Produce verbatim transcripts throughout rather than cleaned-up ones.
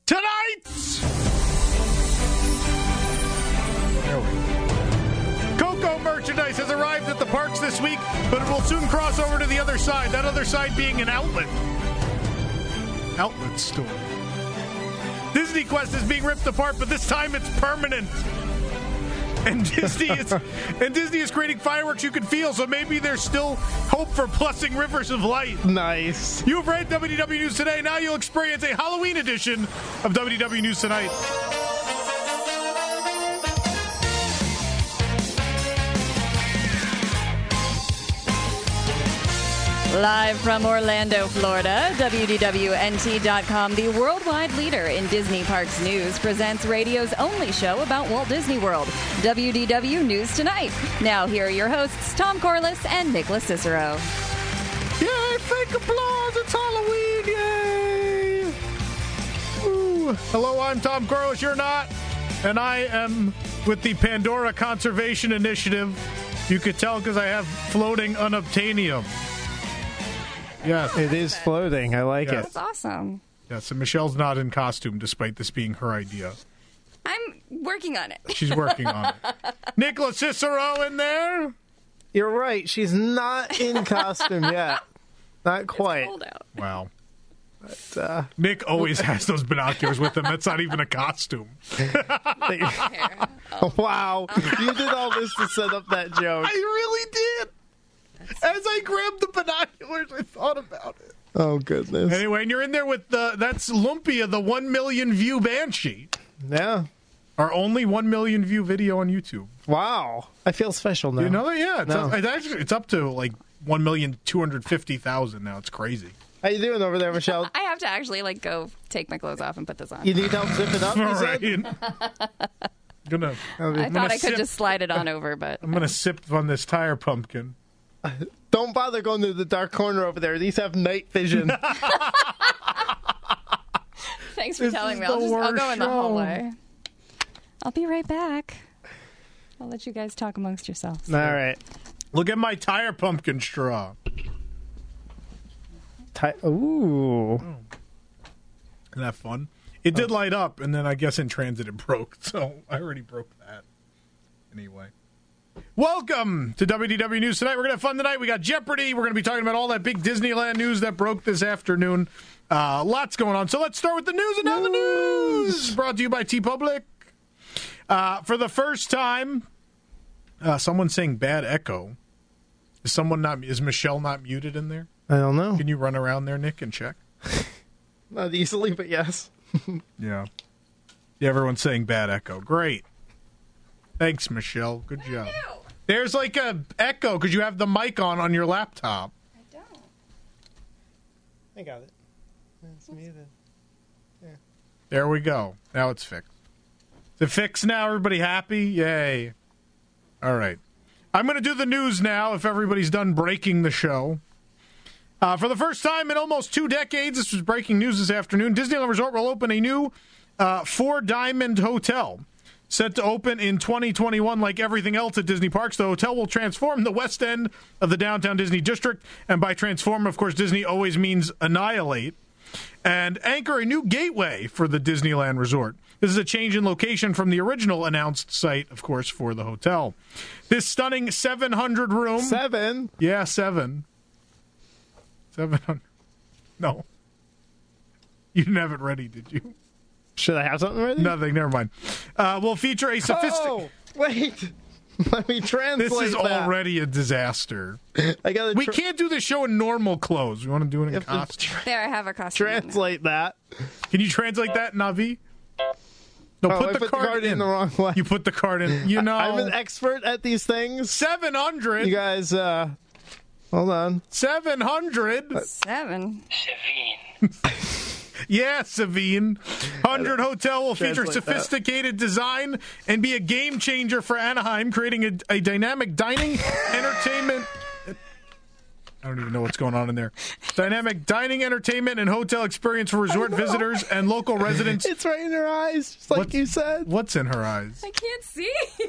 Tonight! There we go. Coco merchandise has arrived at the parks this week, but it will soon cross over to the other side, that other side being an outlet. Outlet store. Disney Quest is being ripped apart, but this time it's permanent. And Disney is and Disney is creating fireworks you can feel, so maybe there's still hope for plussing rivers of light. Nice. You've read W W News Today. Now you'll experience a Halloween edition of W W News Tonight. Live from Orlando, Florida, W D W N T dot com, the worldwide leader in Disney Parks news, presents radio's only show about Walt Disney World, W D W News Tonight. Now, here are your hosts, Tom Corliss and Nicholas Cicero. Yay, fake applause, it's Halloween, yay! Ooh. Hello, I'm Tom Corliss, you're not, and I am with the Pandora Conservation Initiative. You could tell because I have floating unobtainium. Yes. It is floating. I like Yes. it. That's awesome. Yes, and Michelle's not in costume, despite this being her idea. I'm working on it. She's working on it. Nicholas Cicero in there? You're right. She's not in costume yet. Not quite. It's cold out. Wow. But, uh, Nick always has those binoculars with him. That's not even a costume. wow. You did all this to set up that joke. I really did. As I grabbed the binoculars, I thought about it. Oh, goodness. Anyway, and you're in there with the, that's Lumpia, the one million view Banshee. Yeah. Our only one million view video on YouTube. Wow. I feel special now. You know that? Yeah. It's, No. up, it's, actually, it's up to like one million two hundred fifty thousand now. It's crazy. How you doing over there, Michelle? I have to actually like go take my clothes off and put this on. You need help zipping up, you All said? right. Gonna, I thought I could sip- just slide it on over, but I'm going to sip on this tire pumpkin. Don't bother going to the dark corner over there. These have night vision. thanks for This telling is me. I'll, the just, I'll go worst in the show. hallway. I'll be right back. I'll let you guys talk amongst yourselves. All right. Look at my tire pumpkin straw. Ti- Ooh. Isn't that fun? It did light up, and then I guess in transit it broke, so I already broke that. Anyway. Welcome to W D W News Tonight. We're going to have fun tonight. We got Jeopardy. We're going to be talking about all that big Disneyland news that broke this afternoon. Uh, lots going on. So let's start with the news and now the news. Brought to you by T-Public. Uh, for the first time, uh, someone's saying bad echo. Is someone not? Is Michelle not muted in there? I don't know. Can you run around there, Nick, and check? Not easily, but yes. Yeah. Yeah, everyone's saying bad echo. Great. Thanks, Michelle. Good job. There's like a echo because you have the mic on on your laptop. I don't. I got it. It's muted. There we go. Now it's fixed. Is it fixed now? Everybody happy? Yay. All right. I'm going to do the news now if everybody's done breaking the show. Uh, for the first time in almost two decades, this was breaking news this afternoon, Disneyland Resort will open a new uh, four-diamond hotel. Set to open in twenty twenty-one. Like everything else at Disney parks, the hotel will transform the west end of the downtown Disney district. And by transform, of course, Disney always means annihilate. And anchor a new gateway for the Disneyland Resort. This is a change in location from the original announced site, of course, for the hotel. This stunning seven hundred room. Seven? Yeah, seven. seven hundred. No. You didn't have it ready, did you? Should I have something ready? Nothing, never mind. Uh, will feature a sophisticated... Oh, wait. Let me translate This is that. already a disaster. I gotta We tra- can't do this show in normal clothes. We want to do it in have to costume. tra- There, I have a costume. on now. translate that. Can you translate that, Navi? No, Oh, put, I the, put card the card in. in the wrong way. You put the card in. You know, I'm an expert at these things. seven hundred. You guys, uh, hold on. seven hundred. Seven. Yeah, Savine. one hundred Hotel will feature Translate that. sophisticated design and be a game changer for Anaheim, creating a, a dynamic dining, entertainment. I don't even know what's going on in there. Dynamic dining, entertainment, and hotel experience for resort visitors and local residents. It's right in her eyes, just like What's- you said. What's in her eyes? I can't see.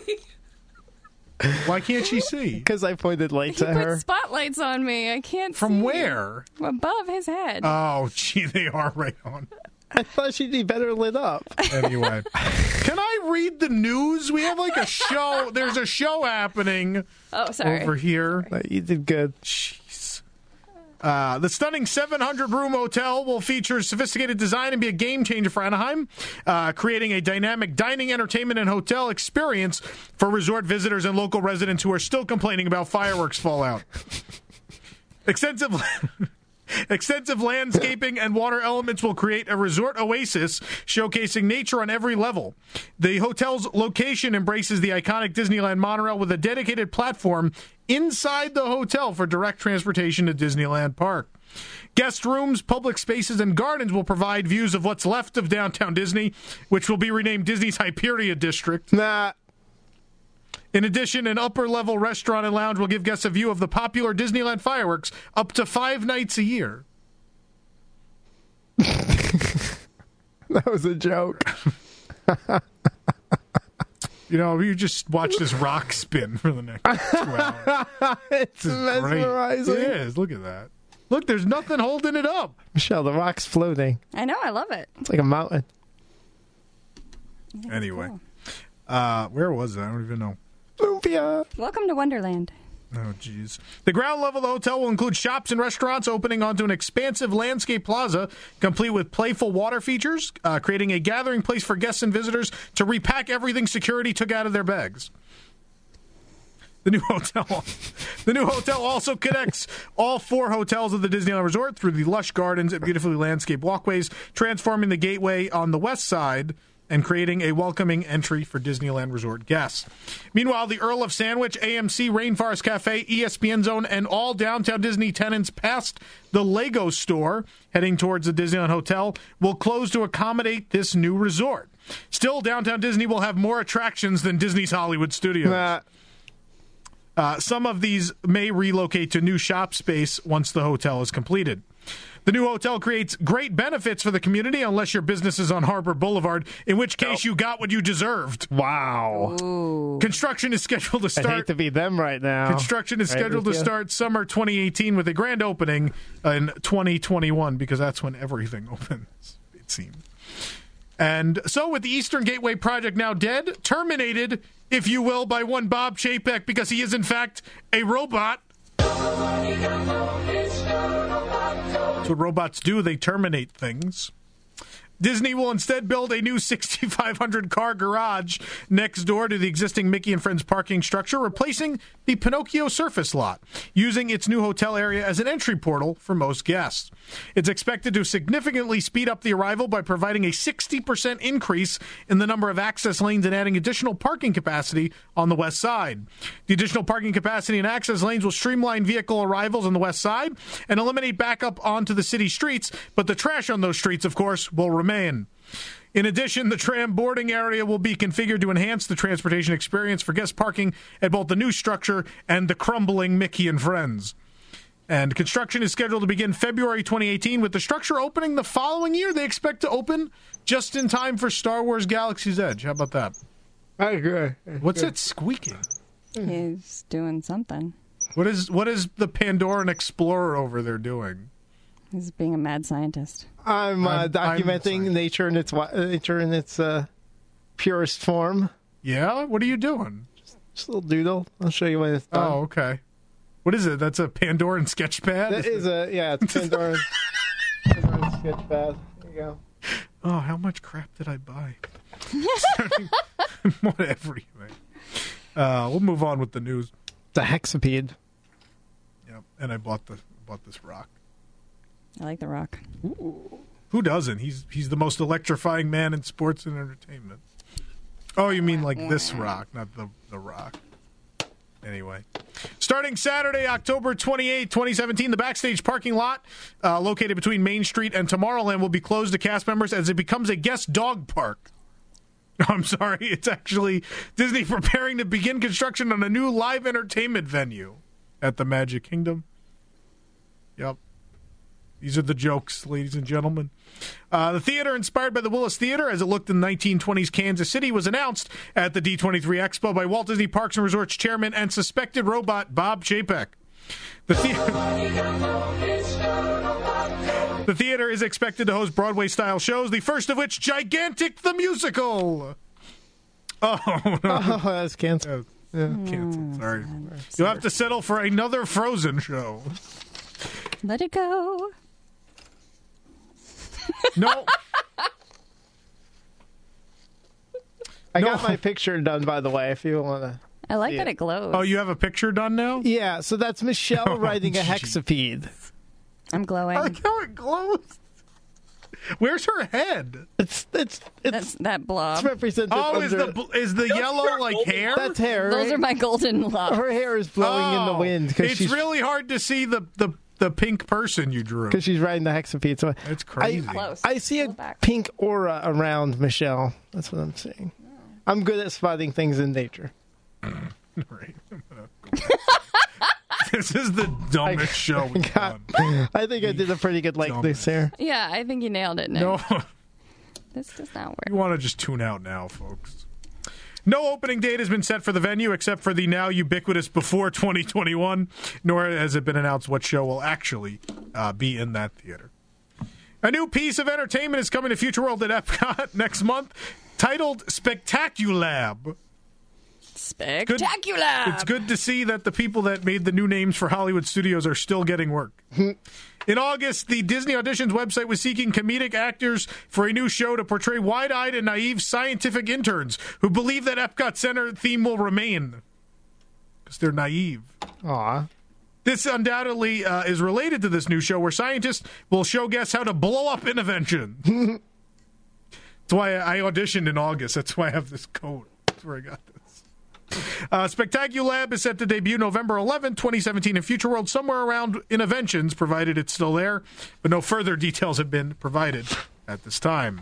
Why can't she see? Because I pointed lights He at put her. spotlights on me. I can't From see. where? Above his head. Oh, gee, they are right on. I thought she'd be better lit up. Anyway, can I read the news? We have like a show. There's a show happening Oh, sorry. over here. You did good. Jeez. Uh, the stunning seven hundred room hotel will feature sophisticated design and be a game changer for Anaheim, uh, creating a dynamic dining, entertainment, and hotel experience for resort visitors and local residents who are still complaining about fireworks fallout. Extensive... Extensive landscaping and water elements will create a resort oasis showcasing nature on every level. The hotel's location embraces the iconic Disneyland monorail with a dedicated platform inside the hotel for direct transportation to Disneyland Park. Guest rooms, public spaces, and gardens will provide views of what's left of downtown Disney, which will be renamed Disney's Hyperia District. Nah. In addition, an upper-level restaurant and lounge will give guests a view of the popular Disneyland fireworks up to five nights a year. That was a joke. You know, you just watch this rock spin for the next two hours. It's mesmerizing. Great. It is. Look at that. Look, there's nothing holding it up. Michelle, the rock's floating. I know. I love it. It's like a mountain. Anyway, cool. uh, where was it? I don't even know. Lumpia. Welcome to Wonderland. Oh, jeez. The ground level of the hotel will include shops and restaurants opening onto an expansive landscape plaza, complete with playful water features, uh, creating a gathering place for guests and visitors to repack everything security took out of their bags. The new hotel, the new hotel also connects all four hotels of the Disneyland Resort through the lush gardens and beautifully landscaped walkways, transforming the gateway on the west side and creating a welcoming entry for Disneyland Resort guests. Meanwhile, the Earl of Sandwich, A M C, Rainforest Cafe, E S P N Zone, and all downtown Disney tenants past the Lego store heading towards the Disneyland Hotel will close to accommodate this new resort. Still, downtown Disney will have more attractions than Disney's Hollywood Studios. Nah. Uh, some of these may relocate to new shop space once the hotel is completed. The new hotel creates great benefits for the community unless your business is on Harbor Boulevard, in which case you got what you deserved. Wow. Ooh. Construction is scheduled to start. I hate to be them right now. Construction is Right scheduled to with you. start summer twenty eighteen with a grand opening in twenty twenty-one because that's when everything opens, it seems. And so with the Eastern Gateway project now dead, terminated, if you will, by one Bob Chapek because he is in fact a robot. That's what robots do. They terminate things. Disney will instead build a new sixty-five hundred car garage next door to the existing Mickey and Friends parking structure, replacing the Pinocchio surface lot, using its new hotel area as an entry portal for most guests. It's expected to significantly speed up the arrival by providing a sixty percent increase in the number of access lanes and adding additional parking capacity on the west side. The additional parking capacity and access lanes will streamline vehicle arrivals on the west side and eliminate backup onto the city streets, but the trash on those streets, of course, will remain. In addition, the tram boarding area will be configured to enhance the transportation experience for guest parking at both the new structure and the crumbling Mickey and Friends. And construction is scheduled to begin February twenty eighteen, with the structure opening the following year. They expect to open just in time for Star Wars Galaxy's Edge. How about that? I agree. What's that squeaking? He's doing something. What is what is the Pandoran Explorer over there doing? He's being a mad scientist. I'm, uh, I'm- documenting I'm nature in its wi- uh, nature in its uh, purest form. Yeah? What are you doing? Just a little doodle. I'll show you when it's done. Oh, okay. What is it? That's a Pandoran sketchpad? That is a yeah. It's Pandoran. Pandoran sketchpad. There you go. Oh, how much crap did I buy? What everything. Uh, we'll move on with the news. The hexapede. Yep. And I bought the bought this rock. I like the rock. Who doesn't? He's he's the most electrifying man in sports and entertainment. Oh, you mean like this rock, not the the rock. Anyway, starting Saturday, October twenty-eighth, twenty seventeen, the backstage parking lot uh, located between Main Street and Tomorrowland will be closed to cast members as it becomes a guest dog park. I'm sorry, it's actually Disney preparing to begin construction on a new live entertainment venue at the Magic Kingdom. Yep. These are the jokes, ladies and gentlemen. Uh, the theater, inspired by the Willis Theater as it looked in the nineteen twenties Kansas City, was announced at the D twenty-three Expo by Walt Disney Parks and Resorts chairman and suspected robot Bob Chapek. The theater... The theater is expected to host Broadway-style shows, the first of which, Gigantic the Musical. Oh, no. Oh, that's canceled. Yeah, canceled. Sorry. You'll have to settle for another Frozen show. Let it go. No. I No. got my picture done, by the way, if you want to. I like Yeah. that it glows. Oh, you have a picture done now? Yeah, so that's Michelle Oh, riding a gee. hexapede. I'm glowing. I like how it glows. Where's her head? It's it's it's, That's that blob. it's represented Oh, is under- the bl- is the yellow like hair? that's hair. Those right? are my golden locks. Her hair is blowing in the Oh, wind because It's she's really hard to see the, the, the pink person you drew. because she's riding the hexapede. So That's crazy. I, Close. I see Pull a it back. pink aura around Michelle. That's what I'm saying. I'm good at spotting things in nature. Right. This is the dumbest show we've God, done. I think I did a pretty good likeness here. Yeah, I think you nailed it, Nick. No, This does not you work. want to just tune out now, folks. No opening date has been set for the venue except for the now ubiquitous before twenty twenty-one, nor has it been announced what show will actually uh, be in that theater. A new piece of entertainment is coming to Future World at Epcot next month, titled Spectaculab. Spectacular! It's good to see that the people that made the new names for Hollywood studios are still getting work. In August, the Disney Auditions website was seeking comedic actors for a new show to portray wide-eyed and naive scientific interns who believe that Epcot Center theme will remain. Because they're naive. Aw. This undoubtedly uh, is related to this new show where scientists will show guests how to blow up intervention. That's why I auditioned in August. That's why I have this coat. That's where I got this. Uh, Spectaculab is set to debut November eleventh, twenty seventeen in Future World, somewhere around Innoventions, provided it's still there, but no further details have been provided at this time.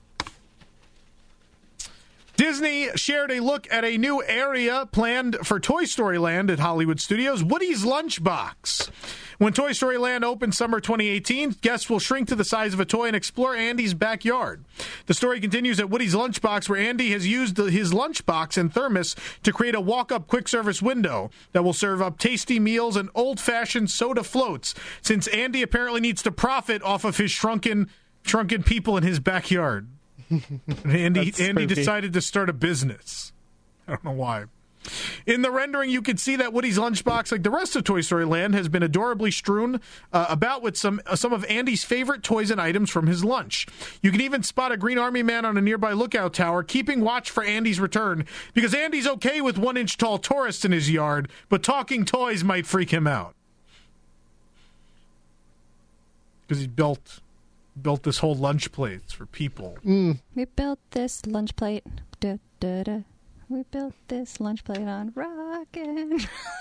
Disney shared a look at a new area planned for Toy Story Land at Hollywood Studios, Woody's Lunchbox. When Toy Story Land opens summer twenty eighteen, guests will shrink to the size of a toy and explore Andy's backyard. The story continues at Woody's Lunchbox, where Andy has used the, his lunchbox and thermos to create a walk-up quick-service window that will serve up tasty meals and old-fashioned soda floats, since Andy apparently needs to profit off of his shrunken, shrunken people in his backyard. And Andy, That's Andy spooky. decided to start a business. I don't know why. In the rendering, you can see that Woody's Lunchbox, like the rest of Toy Story Land, has been adorably strewn uh, about with some uh, some of Andy's favorite toys and items from his lunch. You can even spot a Green Army man on a nearby lookout tower, keeping watch for Andy's return, because Andy's okay with one-inch tall tourists in his yard, but talking toys might freak him out. Because he built built this whole lunch place for people. We built this lunch plate. Da, da, da. We built this lunch plate on rockin'.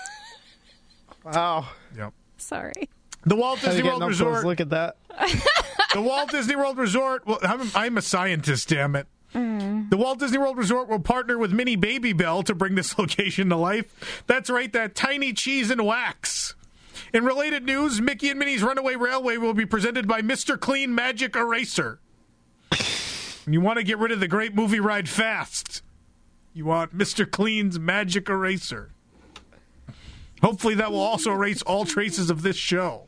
Wow. Yep. Sorry. The Walt How to Disney get World no Resort. clothes. Look at that. The Walt Disney World Resort. Well, I'm, I'm a scientist, damn it. The Walt Disney World Resort will partner with Mini Baby Bell to bring this location to life. That's right, that tiny cheese and wax. In related news, Mickey and Minnie's Runaway Railway will be presented by Mister Clean Magic Eraser. And you want to get rid of the great movie ride fast. You want Mister Clean's Magic Eraser. Hopefully that will also erase all traces of this show.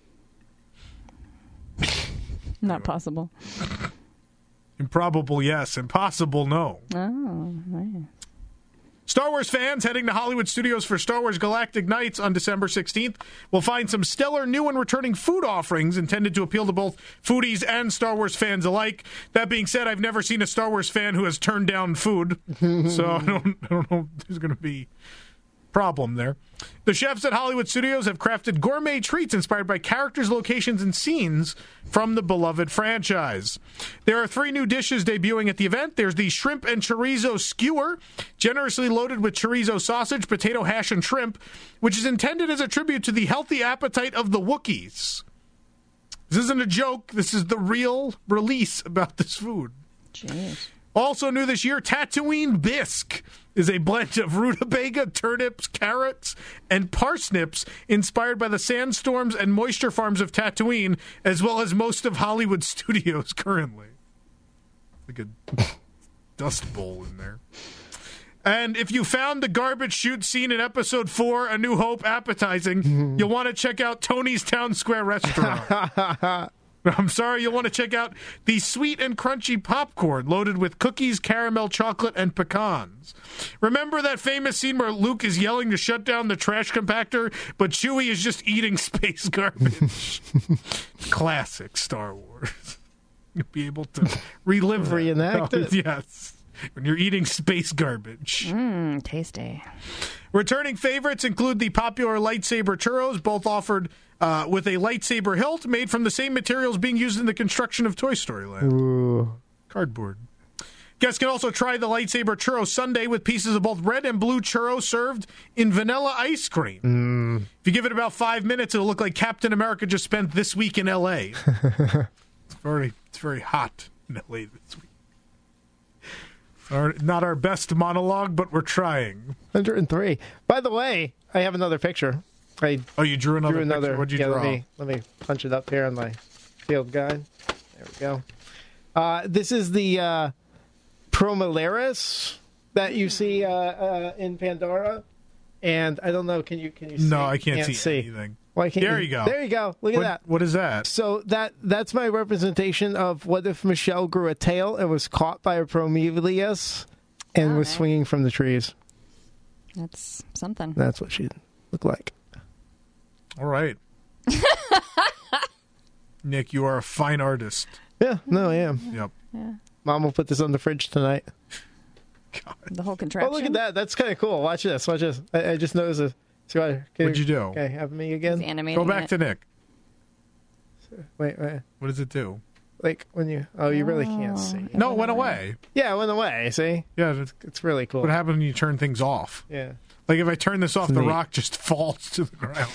Not possible. Improbable, yes. Impossible, no. Oh, man. Star Wars fans heading to Hollywood Studios for Star Wars Galactic Nights on December sixteenth will find some stellar new and returning food offerings intended to appeal to both foodies and Star Wars fans alike. That being said, I've never seen a Star Wars fan who has turned down food, so I don't, I don't know if there's going to be problem there. The chefs at Hollywood Studios have crafted gourmet treats inspired by characters, locations, and scenes from the beloved franchise. There are three new dishes debuting at the event. There's the shrimp and chorizo skewer, generously loaded with chorizo sausage, potato hash, and shrimp, which is intended as a tribute to the healthy appetite of the Wookiees. This isn't a joke. This is the real release about this food. Jeez. Also new this year, Tatooine Bisque is a blend of rutabaga, turnips, carrots, and parsnips inspired by the sandstorms and moisture farms of Tatooine, as well as most of Hollywood studios currently. Like a dust bowl in there. And if you found the garbage chute scene in episode four, A New Hope, appetizing, you'll want to check out Tony's Town Square Restaurant. I'm sorry, you'll want to check out the sweet and crunchy popcorn loaded with cookies, caramel, chocolate, and pecans. Remember that famous scene where Luke is yelling to shut down the trash compactor, but Chewie is just eating space garbage? Classic Star Wars. You'll be able to relive that. Reenact Oh, it. Yes. When you're eating space garbage. Mmm, tasty. Returning favorites include the popular lightsaber churros, both offered uh, with a lightsaber hilt made from the same materials being used in the construction of Toy Story Land. Ooh. Cardboard. Guests can also try the lightsaber churro sundae with pieces of both red and blue churro served in vanilla ice cream. Mm. If you give it about five minutes, it'll look like Captain America just spent this week in L A. It's very, it's very hot in L A this week. Our, not our best monologue, but we're trying. one hundred three. By the way, I have another picture. I Oh, you drew another drew picture? another. What'd you yeah, draw? Let me, let me punch it up here on my field guide. There we go. Uh, this is the uh, Promolaris that you see uh, uh, in Pandora. And I don't know, can you can you see? No, I can't, see, anything. Why can't There you go. There you go. Look at What, that. what is that? So that that's my representation of what if Michelle grew a tail and was caught by a Prometheus and All was right. swinging from the trees. That's something. That's what she'd look like. All right. Nick, you are a fine artist. Yeah, no, I am. Yep. Mom will put this on the fridge tonight. God. The whole contraption. Oh, look at that. That's kind of cool. Watch this. Watch this. I, I just noticed this. See what, can What'd you do? Okay, have me He's again. animating Go back it. to Nick. Wait, wait. What does it do? Like when you. Oh, you really can't see. No, it went away. Yeah, it went away. See, Yeah, that's it's really cool. what happens when you turn things off. Yeah. Like if I turn this off, It's the neat. rock just falls to the ground.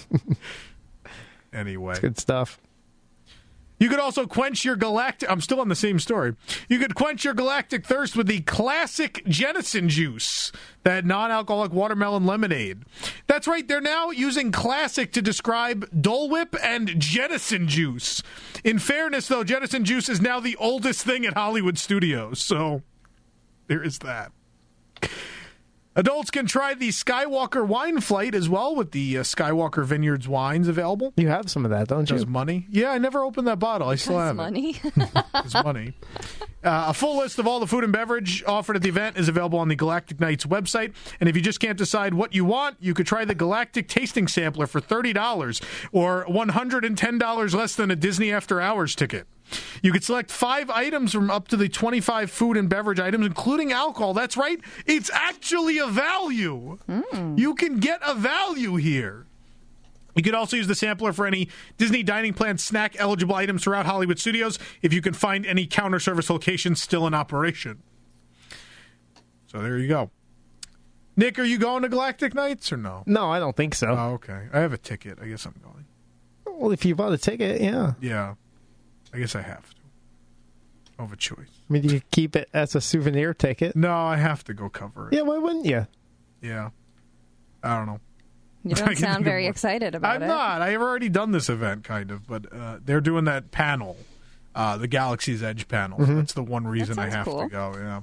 Anyway. Good stuff. You could also quench your galactic... I'm still on the same story. You could quench your galactic thirst with the classic Jennison juice, that non-alcoholic watermelon lemonade. That's right, they're now using classic to describe Dole Whip and Jennison juice. In fairness, though, Jennison juice is now the oldest thing at Hollywood Studios, so there is that. Adults can try the Skywalker wine flight as well with the uh, Skywalker Vineyards wines available. You have some of that, don't Does you? money? Yeah, I never opened that bottle. I still That's have money. it. It's money. Uh, a full list of all the food and beverage offered at the event is available on the Galactic Nights website. And if you just can't decide what you want, you could try the Galactic Tasting Sampler for thirty dollars or one hundred ten dollars less than a Disney After Hours ticket. You could select five items from up to the twenty-five food and beverage items, including alcohol. That's right. It's actually a value. You can get a value here. You could also use the sampler for any Disney Dining Plan snack-eligible items throughout Hollywood Studios if you can find any counter service locations still in operation. So there you go. Nick, are you going to Galactic Nights or no? No, I don't think so. Oh, okay. I have a ticket. I guess I'm going. Well, if you bought a ticket, yeah. Yeah. I guess I have to. I have a choice. I mean, you could keep it as a souvenir ticket. No, I have to go cover it. Yeah, why wouldn't you? Yeah. I don't know. You I don't can sound think of very one. excited about I'm it. not. I've already done this event, kind of, but uh, they're doing that panel, uh, the Galaxy's Edge panel. That's the one reason I sounds have cool. to go. Yeah.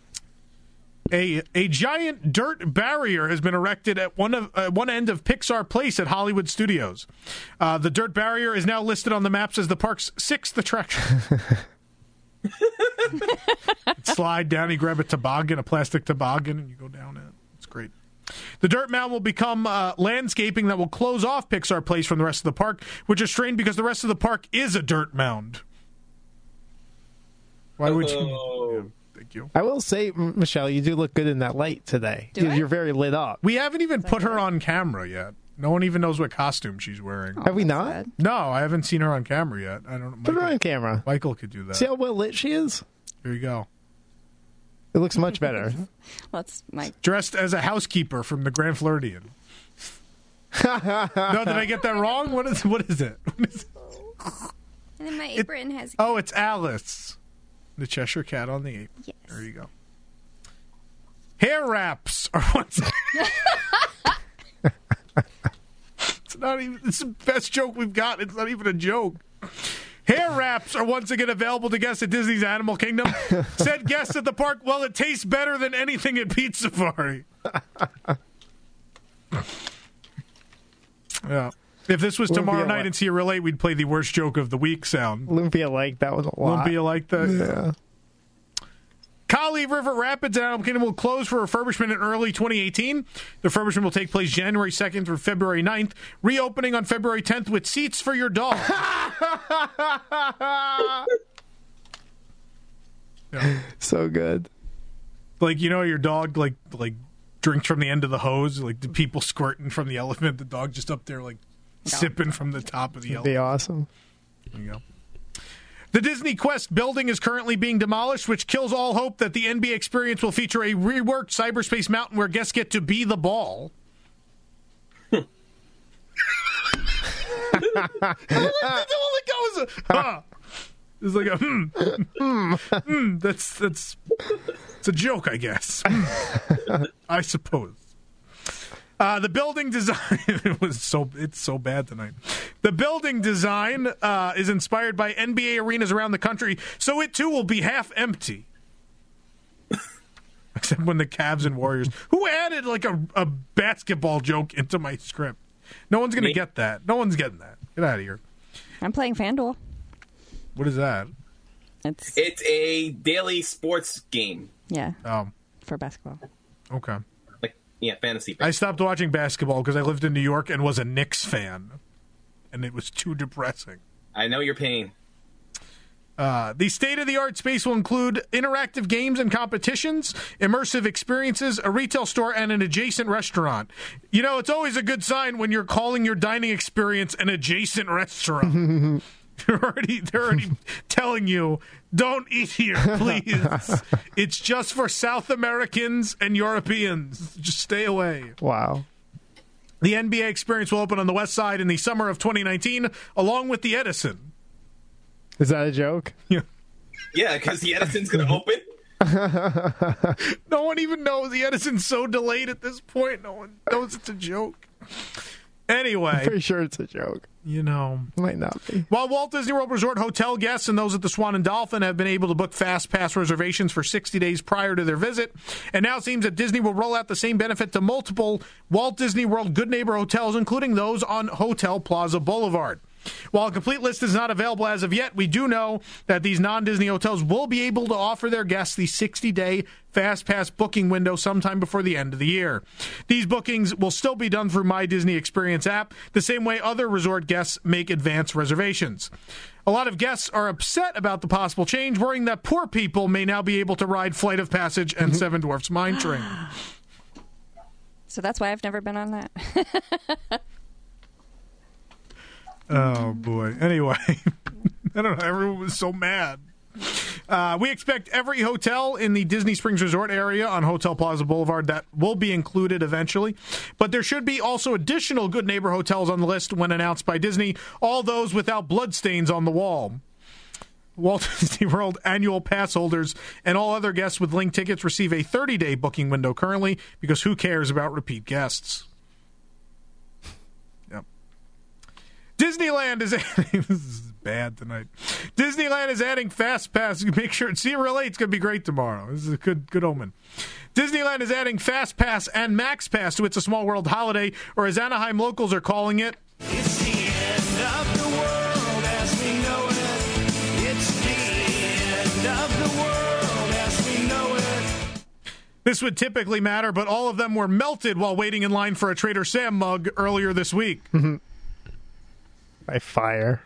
A a giant dirt barrier has been erected at one of uh, one end of Pixar Place at Hollywood Studios. Uh, the dirt barrier is now listed on the maps as the park's sixth attraction. Slide down, you grab a toboggan, a plastic toboggan, and you go down it. It's great. The dirt mound will become uh, landscaping that will close off Pixar Place from the rest of the park, which is strange because the rest of the park is a dirt mound. Why would you? Yeah, thank you. I will say, M- Michelle, you do look good in that light today. Do You- I? You're very lit up. We haven't even put her on camera yet. No one even knows what costume she's wearing. Have we not? Sad. No, I haven't seen her on camera yet. I don't know. Put her Michael, on camera. Michael could do that. See how well lit she is? Here you go. It looks much better. Let's my Dressed as a housekeeper from the Grand Floridian. No, did I get that wrong? What is what is it? What is it? and then my apron has Oh, it's Alice, the Cheshire Cat on the apron. yes. There you go. Hair wraps are once. It's not even. It's the best joke we've got. It's not even a joke. Hair wraps are once again available to guests at Disney's Animal Kingdom. Said guests at the park, well, it tastes better than anything at Pizza Safari. Yeah. If this was tomorrow Lumpia night like- and see you relate, we'd play the worst joke of the week sound. Lumpia like that was a lot. Lumpia like that? Yeah. Kali River Rapids in Animal Kingdom will close for refurbishment in early twenty eighteen. The refurbishment will take place January second through February ninth, reopening on February tenth with seats for your dog. Yeah. So good. Like, you know, your dog, like, like drinks from the end of the hose, like the people squirting from the elephant, the dog just up there, like, No. sipping from the top of the It'd be elephant. awesome. There you go. The Disney Quest building is currently being demolished, which kills all hope that the N B A experience will feature a reworked cyberspace mountain where guests get to be the ball. That's all it goes. Huh. It's like a hmm, hmm, hmm. That's that's it's a joke, I guess. I suppose. Uh, the building design it was so it's so bad tonight. The building design uh, is inspired by N B A arenas around the country, so it too will be half empty. Except when the Cavs and Warriors, who added like a, a basketball joke into my script. No one's gonna Me. get that. No one's getting that. Get out of here. I'm playing FanDuel. What is that? It's It's a daily sports game. yeah Um. for basketball. Okay. Like, yeah, fantasy. I stopped watching basketball because I lived in New York and was a Knicks fan, and it was too depressing. I know your pain. Uh, the state-of-the-art space will include interactive games and competitions, immersive experiences, a retail store, and an adjacent restaurant. You know, it's always a good sign when you're calling your dining experience an adjacent restaurant. They're already, they're already telling you, don't eat here, please. It's just for South Americans and Europeans. Just stay away. Wow. The N B A experience will open on the west side in the summer of twenty nineteen, along with the Edison. Is that a joke? Yeah. Yeah, because the Edison's going to open. No one even knows. The Edison's so delayed at this point. No one knows it's a joke. Anyway, Pretty sure it's a joke. you know. Might not be. While Walt Disney World Resort hotel guests and those at the Swan and Dolphin have been able to book fast pass reservations for sixty days prior to their visit, and now it seems that Disney will roll out the same benefit to multiple Walt Disney World Good Neighbor hotels, including those on Hotel Plaza Boulevard. While a complete list is not available as of yet, we do know that these non-Disney hotels will be able to offer their guests the sixty-day Fast Pass booking window sometime before the end of the year. These bookings will still be done through My Disney Experience app, the same way other resort guests make advance reservations. A lot of guests are upset about the possible change, worrying that poor people may now be able to ride Flight of Passage and Seven Dwarfs Mine Train. So that's why I've never been on that. Oh, boy. Anyway, I don't know. Everyone was so mad. Uh, we expect every hotel in the Disney Springs Resort area on Hotel Plaza Boulevard that will be included eventually. But there should be also additional Good Neighbor hotels on the list when announced by Disney, all those without bloodstains on the wall. Walt Disney World annual pass holders and all other guests with link tickets receive a thirty-day booking window currently, because who cares about repeat guests? Yep. Disneyland is adding, this is bad tonight. Disneyland is adding Fast Pass. Make sure, see, relate. It's going to be great tomorrow. This is a good, good omen. Disneyland is adding Fast Pass and Max Pass to It's a Small World holiday, or as Anaheim locals are calling it, It's the end of the world as we know it. It's the end of the world as we know it. this would typically matter, but all of them were melted while waiting in line for a Trader Sam mug earlier this week. By fire.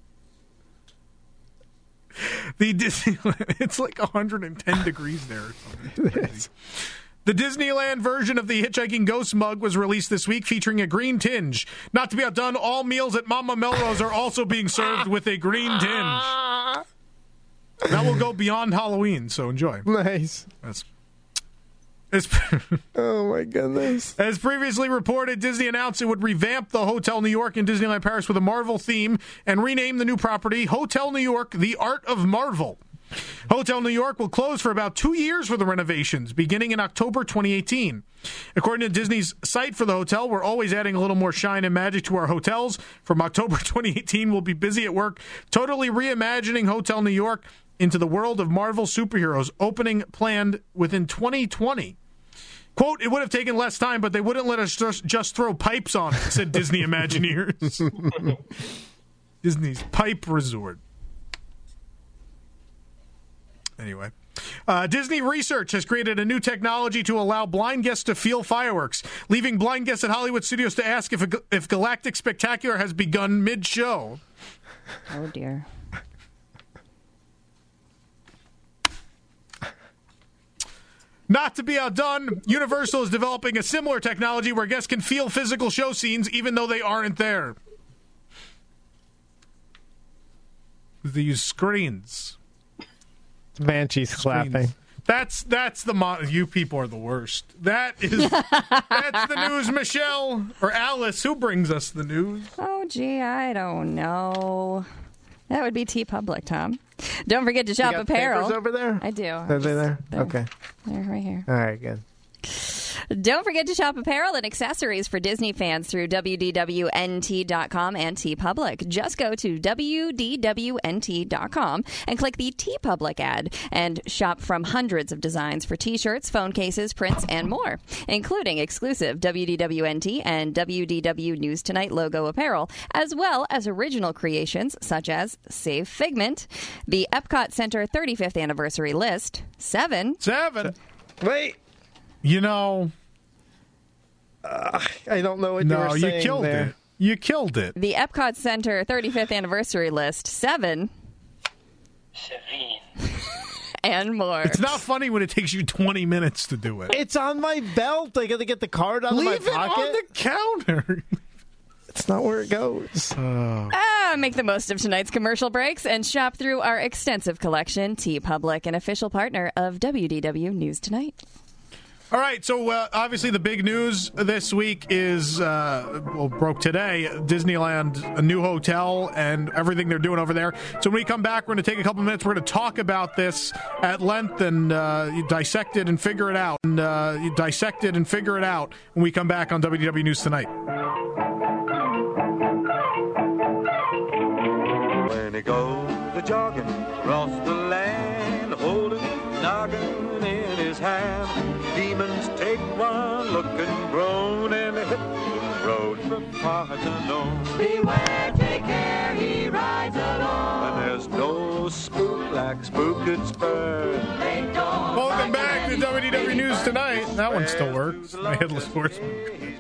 The Disneyland, it's like one hundred ten degrees there or something. It's crazy. The Disneyland version of the Hitchhiking Ghost mug was released this week, featuring a green tinge. Not to be outdone, all meals at Mama Melrose are also being served with a green tinge. That will go beyond Halloween, so enjoy. Nice. That's, it's, Oh my goodness. as previously reported, Disney announced it would revamp the Hotel New York and Disneyland Paris with a Marvel theme and rename the new property Hotel New York: The Art of Marvel. Hotel New York will close for about two years for the renovations, beginning in October twenty eighteen. According to Disney's site for the hotel, we're always adding a little more shine and magic to our hotels. From October twenty eighteen, we'll be busy at work, totally reimagining Hotel New York into the world of Marvel superheroes, opening planned within twenty twenty. Quote, it would have taken less time, but they wouldn't let us just, just throw pipes on it, said Disney Imagineers. Disney's Pipe Resort. Anyway. Uh, Disney Research has created a new technology to allow blind guests to feel fireworks, leaving blind guests at Hollywood studios to ask if, a, if Galactic Spectacular has begun mid-show. Oh, dear. Not to be outdone, Universal is developing a similar technology where guests can feel physical show scenes even though they aren't there. They use screens. Banshee's clapping. That's that's the mo- you people are the worst. That is that's the news, Michelle or Alice. Who brings us the news? Oh, gee, I don't know. That would be T Public, Tom. Don't forget to shop you got apparel. papers over there? I do. Are they there? They're- Okay. They're right here. All right, good. Don't forget to shop apparel and accessories for Disney fans through W D W N T dot com and TeePublic. Just go to W D W N T dot com and click the TeePublic ad and shop from hundreds of designs for T-shirts, phone cases, prints, and more, including exclusive W D W N T and W D W News Tonight logo apparel, as well as original creations such as Save Figment, the Epcot Center thirty-fifth Anniversary List, Seven. Seven. Wait. You know, uh, I don't know what you no, were you saying killed there. it. You killed it. The Epcot Center thirty-fifth Anniversary List, Seven. Seven. And more. It's not funny when it takes you twenty minutes to do it. It's on my belt. I got to get the card out Leave of my it pocket. on the counter. It's not where it goes. Ah, make the most of tonight's commercial breaks and shop through our extensive collection. TeePublic, an official partner of W D W News Tonight. All right, so uh, obviously the big news this week is, uh, well, broke today, Disneyland, a new hotel, and everything they're doing over there. So when we come back, we're going to take a couple minutes. We're going to talk about this at length and uh, dissect it and figure it out. And uh, dissect it and figure it out when we come back on W D W News Tonight. When he goes a jogging across the land, holding a noggin in his hand, demons take one look and groan, and they hit the road from parts unknown. Beware, take care, he rides alone. And there's no spook like spooked spur. Welcome back to W D W News Tonight. That one still works. My Headless Horseman.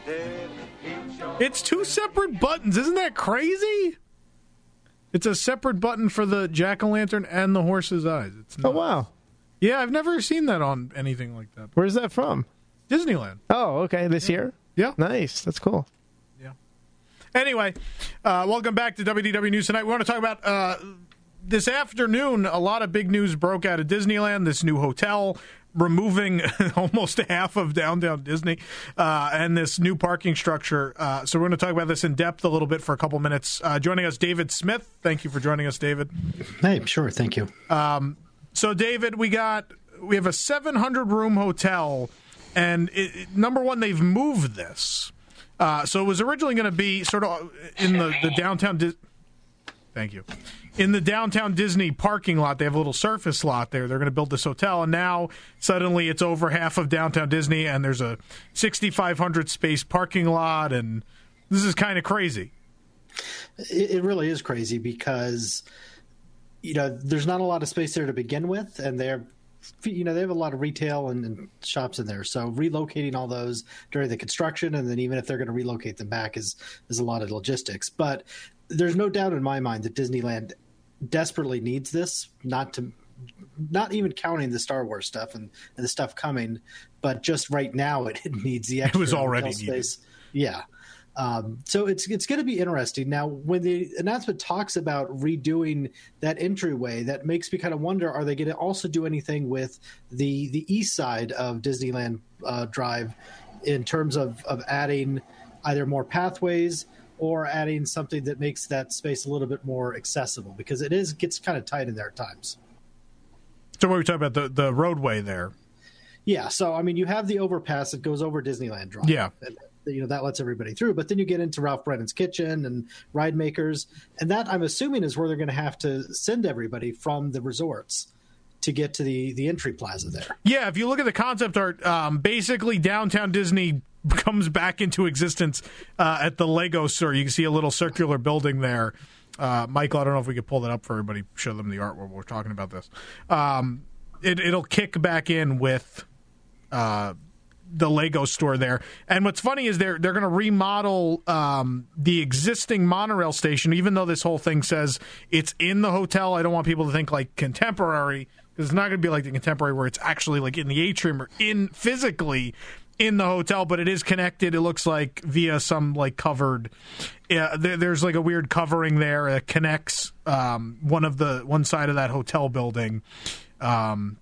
It's two separate buttons. Isn't that crazy? It's a separate button for the jack-o'-lantern and the horse's eyes. It's Oh, not. wow. Yeah, I've never seen that on anything like that. Where's that from? Disneyland. Oh, okay. This year? Yeah. Nice. That's cool. Yeah. Anyway, uh, welcome back to W D W News Tonight. We want to talk about uh, this afternoon. A lot of big news broke out of Disneyland. This new hotel removing almost half of downtown Disney uh, and this new parking structure. Uh, so we're going to talk about this in depth a little bit for a couple minutes. Uh, joining us, David Smith. Thank you for joining us, David. Hey, sure. Thank you. Um, so, David, we got we have a seven hundred room hotel, and it, it, number one, they've moved this. Uh, so it was originally going to be sort of in the, the downtown. Di- Thank you. In the downtown Disney parking lot, they have a little surface lot there. They're going to build this hotel, and now suddenly it's over half of downtown Disney, and there's a sixty-five hundred space parking lot, and this is kind of crazy. It, it really is crazy because, you know, there's not a lot of space there to begin with, and they're, you know, they have a lot of retail and, and shops in there. So relocating all those during the construction, and then even if they're going to relocate them back, is is a lot of logistics. But there's no doubt in my mind that Disneyland desperately needs this, not to, not even counting the Star Wars stuff and, and the stuff coming, but just right now it, it needs the extra It was already hotel needed. space. Yeah. Um, so it's it's going to be interesting. Now, when the announcement talks about redoing that entryway, that makes me kind of wonder: are they going to also do anything with the the east side of Disneyland uh, Drive in terms of of adding either more pathways or adding something that makes that space a little bit more accessible? Because it is gets kind of tight in there at times. So what are we talking about? The the roadway there. Yeah. So I mean, you have the overpass that goes over Disneyland Drive. Yeah. And, you know, that lets everybody through, but then you get into Ralph Brennan's Kitchen and Ride Makers, and that I'm assuming is where they're going to have to send everybody from the resorts to get to the, the entry plaza there. Yeah, if you look at the concept art, um, basically downtown Disney comes back into existence uh, at the Lego store. You can see a little circular building there. Uh, Michael, I don't know if we could pull that up for everybody, show them the art while we're talking about this. Um, it, it'll kick back in with uh, the Lego store there. And what's funny is they're they're going to remodel um, the existing monorail station, even though this whole thing says it's in the hotel. I don't want people to think like Contemporary, because it's not going to be like the Contemporary where it's actually like in the atrium or in physically in the hotel, but it is connected, it looks like, via some like covered yeah, there, there's like a weird covering there that connects um, one of the one side of that hotel building um,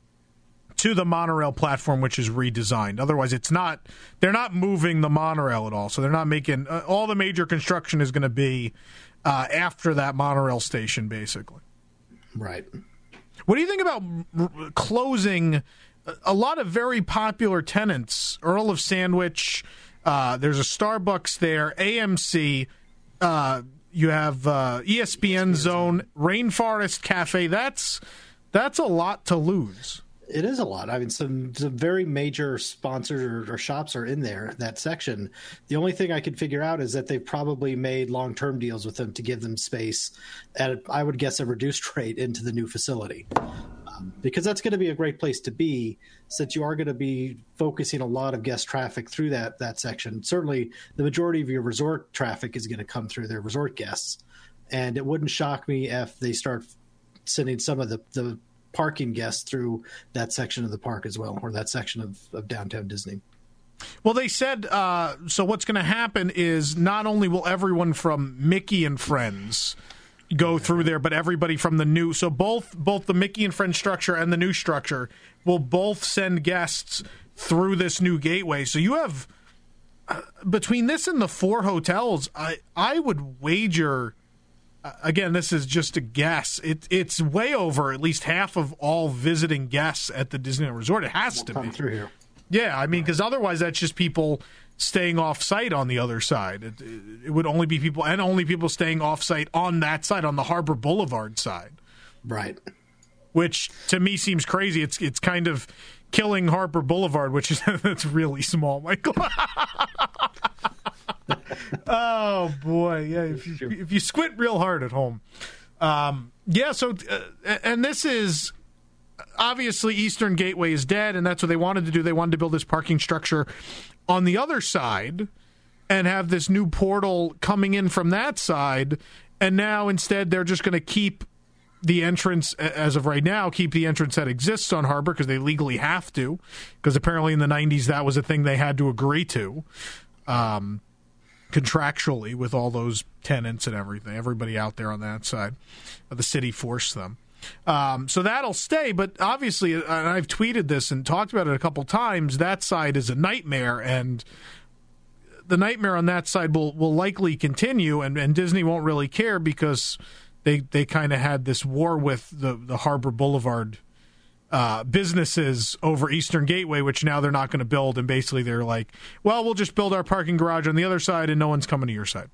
to the monorail platform, which is redesigned. Otherwise, it's not, they're not moving the monorail at all, so they're not making uh, all the major construction is going to be uh, after that monorail station, basically. Right. What do you think about r- closing a lot of very popular tenants? Earl of Sandwich, uh, there's a Starbucks there, A M C, uh, you have uh, E S P N Zone, Rainforest Cafe. That's that's a lot to lose. It is a lot. I mean, some, some very major sponsors or, or shops are in there, that section. The only thing I could figure out is that they've probably made long-term deals with them to give them space at, I would guess, a reduced rate into the new facility. Um, because that's going to be a great place to be, since you are going to be focusing a lot of guest traffic through that, that section. Certainly, the majority of your resort traffic is going to come through their resort guests. And it wouldn't shock me if they start sending some of the, the parking guests through that section of the park as well, or that section of, of downtown Disney. Well, they said, uh, so what's going to happen is not only will everyone from Mickey and Friends go through there, but everybody from the new, so both both the Mickey and Friends structure and the new structure will both send guests through this new gateway. So you have, uh, between this and the four hotels, I, I would wager, again, this is just a guess, it, it's way over at least half of all visiting guests at the Disneyland Resort. It has to Come be. through here. Yeah, I mean, because otherwise that's just people staying off-site on the other side. It, it would only be people, and only people staying off-site on that side, on the Harbor Boulevard side. Right. Which, to me, seems crazy. It's it's kind of killing Harbor Boulevard, which is that's really small, Michael. Oh, boy. Yeah, if you, if you squint real hard at home. Um, yeah, so, uh, and this is, obviously, Eastern Gateway is dead, and that's what they wanted to do. They wanted to build this parking structure on the other side and have this new portal coming in from that side. And now, instead, they're just going to keep the entrance, as of right now, keep the entrance that exists on Harbor because they legally have to, because apparently in the nineties that was a thing they had to agree to. Um contractually with all those tenants and everything, everybody out there on that side. The city forced them. Um, so that'll stay, but obviously, and I've tweeted this and talked about it a couple times, that side is a nightmare, and the nightmare on that side will, will likely continue, and, and Disney won't really care because they they kind of had this war with the, the Harbor Boulevard Uh, businesses over Eastern Gateway, which now they're not going to build, and basically they're like, well, we'll just build our parking garage on the other side and no one's coming to your side.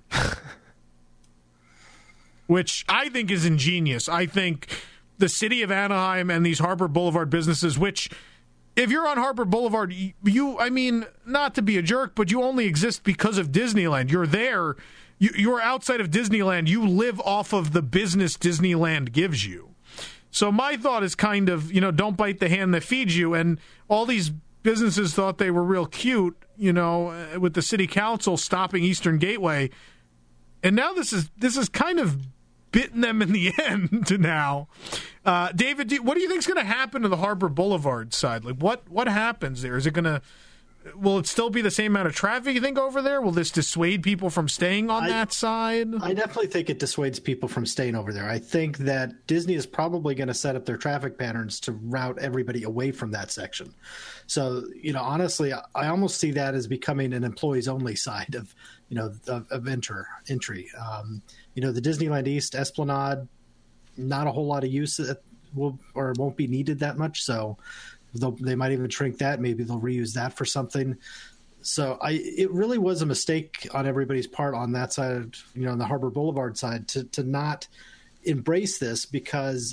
Which I think is ingenious. I think the city of Anaheim and these Harbor Boulevard businesses, which if you're on Harbor Boulevard, you, I mean, not to be a jerk, but you only exist because of Disneyland. You're there, you, you're outside of Disneyland, you live off of the business Disneyland gives you. So my thought is kind of, you know, don't bite the hand that feeds you. And all these businesses thought they were real cute, you know, with the city council stopping Eastern Gateway. And now this is this is kind of bitten them in the end now. Uh, David, do, what do you think is going to happen to the Harbor Boulevard side? Like, what, what happens there? Is it going to... Will it still be the same amount of traffic, you think, over there? Will this dissuade people from staying on I, that side? I definitely think it dissuades people from staying over there. I think that Disney is probably going to set up their traffic patterns to route everybody away from that section. So, you know, honestly, I almost see that as becoming an employees-only side of, you know, of, of enter, entry. Um, you know, the Disneyland East Esplanade, not a whole lot of use will or won't be needed that much, so... They'll, they might even shrink that. Maybe they'll reuse that for something. So I, it really was a mistake on everybody's part on that side, you know, on the Harbor Boulevard side, to to not embrace this, because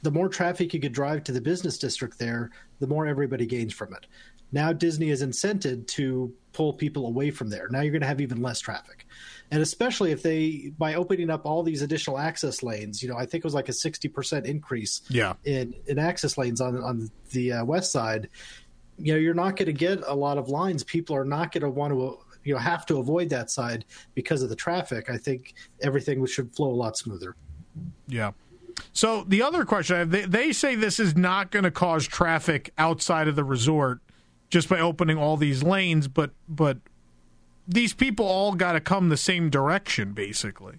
the more traffic you could drive to the business district there, the more everybody gains from it. Now Disney is incented to pull people away from there. Now you're going to have even less traffic. And especially if they, by opening up all these additional access lanes, you know, I think it was like a sixty percent increase yeah. in, in access lanes on, on the uh, west side. You know, you're not going to get a lot of lines. People are not going to want to, you know, have to avoid that side because of the traffic. I think everything should flow a lot smoother. Yeah. So the other question I have, they, they say this is not going to cause traffic outside of the resort just by opening all these lanes, but but these people all got to come the same direction, basically,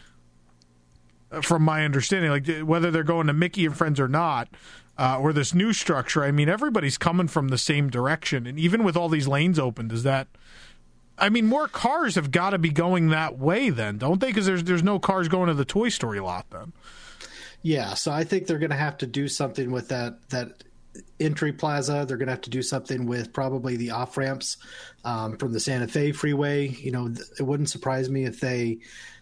from my understanding. Like, whether they're going to Mickey and Friends or not, uh, or this new structure, I mean, everybody's coming from the same direction. And even with all these lanes open, does that... I mean, more cars have got to be going that way then, don't they? Because there's, there's no cars going to the Toy Story lot then. Yeah, so I think they're going to have to do something with that that entry plaza. They're going to have to do something with probably the off ramps um, from the Santa Fe freeway. You know, it wouldn't surprise me if they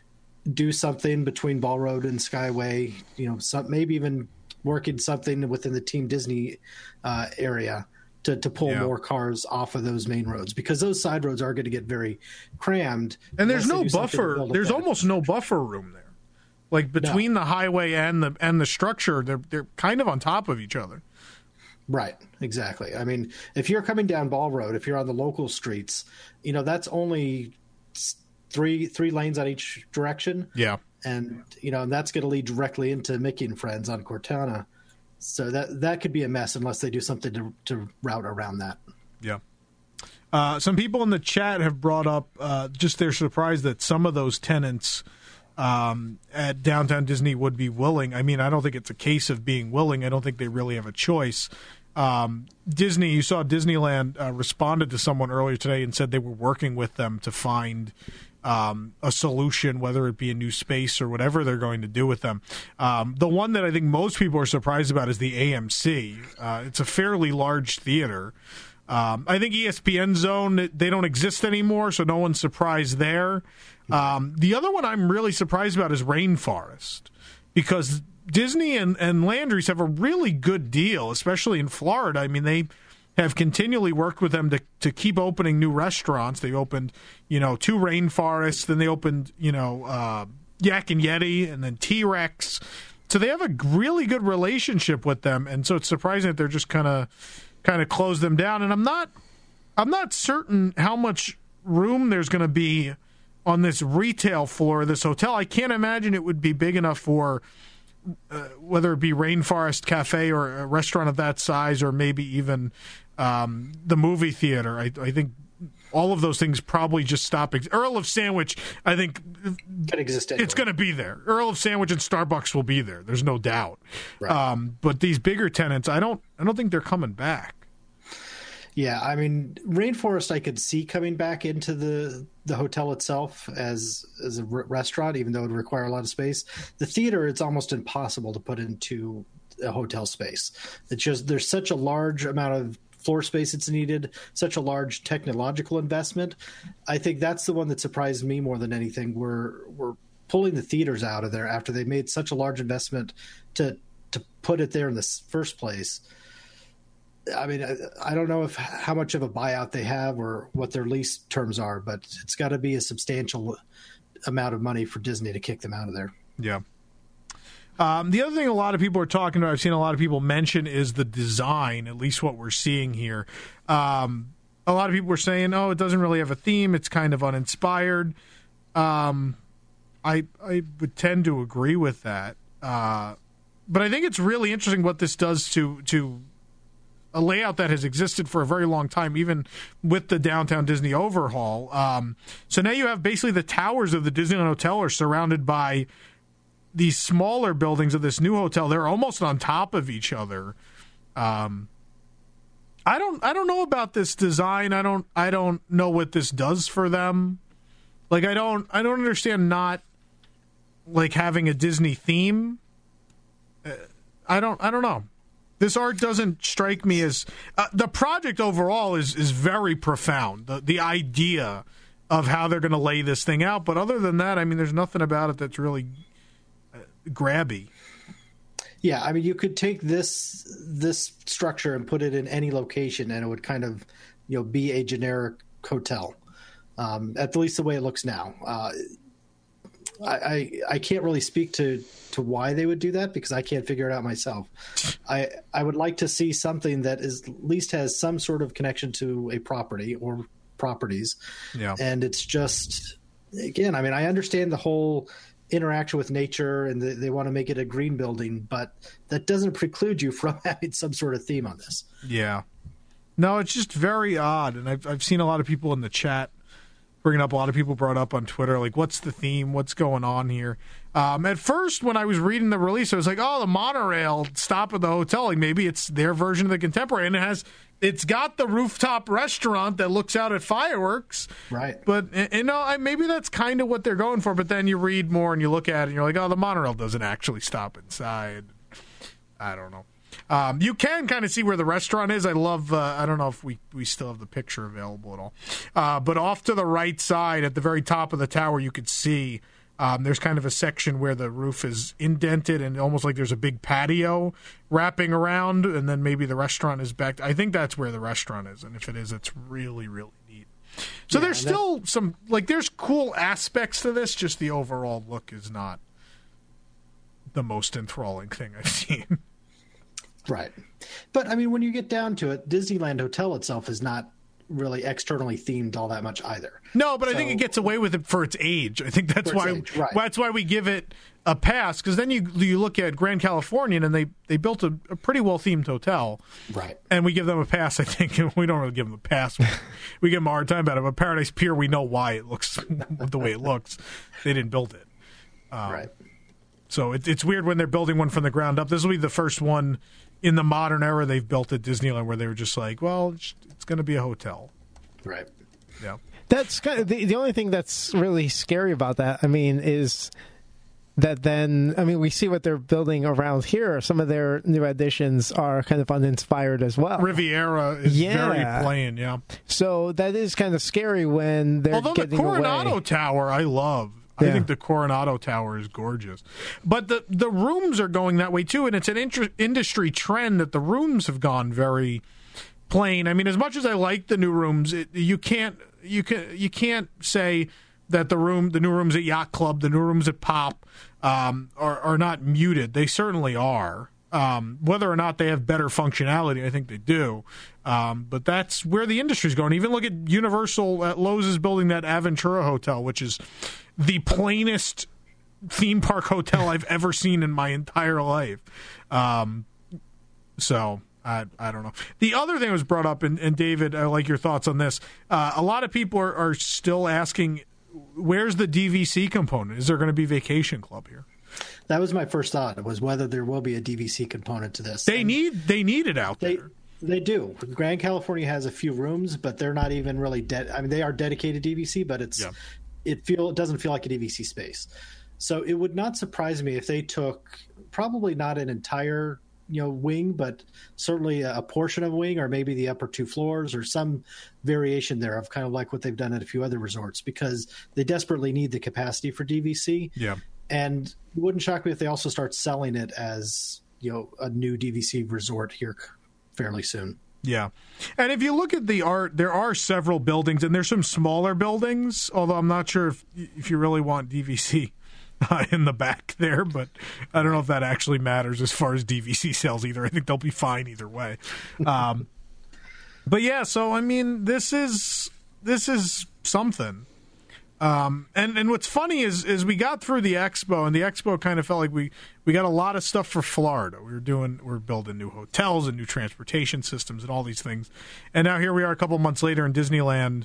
do something between Ball Road and Skyway. You know, some, maybe even working something within the Team Disney uh, area to, to pull yeah. more cars off of those main roads, because those side roads are going to get very crammed. And there's no buffer. There's almost no buffer room there. Like between no. the highway and the and the structure, they're they're kind of on top of each other. Right, exactly. I mean, if you're coming down Ball Road, if you're on the local streets, you know, that's only three three lanes on each direction. Yeah. And, you know, and that's going to lead directly into Mickey and Friends on Cortana. So that that could be a mess unless they do something to, to route around that. Yeah. Uh, some people in the chat have brought up uh, just they're surprised that some of those tenants um, at Downtown Disney would be willing. I mean, I don't think it's a case of being willing. I don't think they really have a choice. Um, Disney, you saw Disneyland uh, responded to someone earlier today and said they were working with them to find um, a solution, whether it be a new space or whatever they're going to do with them. Um, the one that I think most people are surprised about is the A M C. Uh, it's a fairly large theater. Um, I think E S P N Zone, they don't exist anymore, so no one's surprised there. Um, the other one I'm really surprised about is Rainforest, because Disney and, and Landry's have a really good deal, especially in Florida. I mean, they have continually worked with them to, to keep opening new restaurants. They opened, you know, two Rainforests, then they opened, you know, uh, Yak and Yeti, and then T-Rex. So they have a really good relationship with them, and so it's surprising that they're just kind of kind of close them down. And I'm not, I'm not certain how much room there's going to be on this retail floor of this hotel. I can't imagine it would be big enough for uh, whether it be Rainforest Cafe or a restaurant of that size, or maybe even um, the movie theater. I, I think all of those things probably just stop. Ex- Earl of Sandwich, I think Can exist anywhere. It's going to be there. Earl of Sandwich and Starbucks will be there. There's no doubt. Right. Um, but these bigger tenants, I don't, I don't think they're coming back. Yeah, I mean, Rainforest I could see coming back into the, the hotel itself as as a r- restaurant, even though it would require a lot of space. The theater, it's almost impossible to put into a hotel space. It's just there's such a large amount of floor space that's needed, such a large technological investment. I think that's the one that surprised me more than anything. We're we're pulling the theaters out of there after they made such a large investment to to put it there in the first place. I mean, I, I don't know if how much of a buyout they have or what their lease terms are, but it's got to be a substantial amount of money for Disney to kick them out of there. Yeah. Um, the other thing a lot of people are talking about, I've seen a lot of people mention, is the design, at least what we're seeing here. Um, a lot of people are saying, oh, it doesn't really have a theme. It's kind of uninspired. Um, I I would tend to agree with that. Uh, but I think it's really interesting what this does to to a layout that has existed for a very long time, even with the Downtown Disney overhaul. Um, so now you have basically the towers of the Disneyland Hotel are surrounded by these smaller buildings of this new hotel. They're almost on top of each other. Um, I don't, I don't know about this design. I don't, I don't know what this does for them. Like, I don't, I don't understand not like having a Disney theme. Uh, I don't, I don't know. This art doesn't strike me as uh, the project overall is is very profound. The the idea of how they're going to lay this thing out, but other than that, I mean, there's nothing about it that's really uh, grabby. Yeah, I mean, you could take this this structure and put it in any location, and it would kind of, you know, be a generic hotel. Um, at least the way it looks now. Uh, I, I I can't really speak to, to why they would do that because I can't figure it out myself. I I would like to see something that is at least has some sort of connection to a property or properties. Yeah. And it's just, again, I mean, I understand the whole interaction with nature and the, they want to make it a green building, but that doesn't preclude you from having some sort of theme on this. Yeah. No, it's just very odd. And I've, I've seen a lot of people in the chat bringing up, a lot of people brought up on Twitter, like, what's the theme? What's going on here? Um, at first, when I was reading the release, I was like, oh, the monorail stop at the hotel. Like, maybe it's their version of the Contemporary. And it has, it's got the rooftop restaurant that looks out at fireworks. Right. But, you know, I, maybe that's kind of what they're going for. But then you read more and you look at it and you're like, oh, the monorail doesn't actually stop inside. I don't know. Um, you can kind of see where the restaurant is. I love, uh, I don't know if we, we still have the picture available at all. Uh, but off to the right side at the very top of the tower, you could see um, there's kind of a section where the roof is indented and almost like there's a big patio wrapping around. And then maybe the restaurant is back. I think that's where the restaurant is. And if it is, it's really, really neat. So Yeah, there's that- still some, like, there's cool aspects to this. Just the overall look is not the most enthralling thing I've seen. Right. But, I mean, when you get down to it, Disneyland Hotel itself is not really externally themed all that much either. No, but I think So- it gets away with it for its age. I think that's For its why age, right. that's why we give it a pass, because then you you look at Grand Californian and they, they built a, a pretty well themed hotel, Right. and we give them a pass. I think we don't really give them a pass. We, we give them a hard time about it. But Paradise Pier, we know why it looks the way it looks. They didn't build it, right. so it, it's weird when they're building one from the ground up. This will be the first one in the modern era they've built at Disneyland where they were just like, well, it's, it's going to be a hotel. Right. Yeah. That's kind of the, the only thing that's really scary about that. I mean, is that then, I mean, we see what they're building around here. Some of their new additions are kind of uninspired as well. Riviera is Yeah. very plain, yeah. So that is kind of scary when they're Although the getting Coronado away. Tower, I love. I Yeah. think the Coronado Tower is gorgeous. But the the rooms are going that way too, and it's an inter- industry trend that the rooms have gone very plain. I mean, as much as I like the new rooms, it, you can't you can you can't say that the room the new rooms at Yacht Club, the new rooms at Pop um, are are not muted. They certainly are. Um, whether or not they have better functionality, I think they do. Um, but that's where the industry's going. Even look at Universal at Lowe's is building that Aventura Hotel, which is the plainest theme park hotel I've ever seen in my entire life. Um, so I I don't know. The other thing was brought up, and, and David, I like your thoughts on this. Uh, a lot of people are, are still asking, where's the D V C component? Is there going to be Vacation Club here? That was my first thought, was whether there will be a D V C component to this. They And need they need it out They there. they do. Grand California has a few rooms, but they're not even really dead. I mean, they are dedicated D V C, but it's Yeah. it feel it doesn't feel like a D V C space. So it would not surprise me if they took probably not an entire you know wing, but certainly a, a portion of wing, or maybe the upper two floors, or some variation there of kind of like what they've done at a few other resorts, because they desperately need the capacity for D V C. Yeah. And it wouldn't shock me if they also start selling it as, you know, a new D V C resort here fairly soon. Yeah. And if you look at the art, there are several buildings, and there's some smaller buildings, although I'm not sure if if you really want D V C uh, in the back there, but I don't know if that actually matters as far as D V C sales either. I think they'll be fine either way. Um, but yeah, so I mean, this is this is something. Um, and, and what's funny is is we got through the expo, and the expo kind of felt like we, we got a lot of stuff for Florida. We were doing we we're building new hotels and new transportation systems and all these things, and now here we are a couple months later, and Disneyland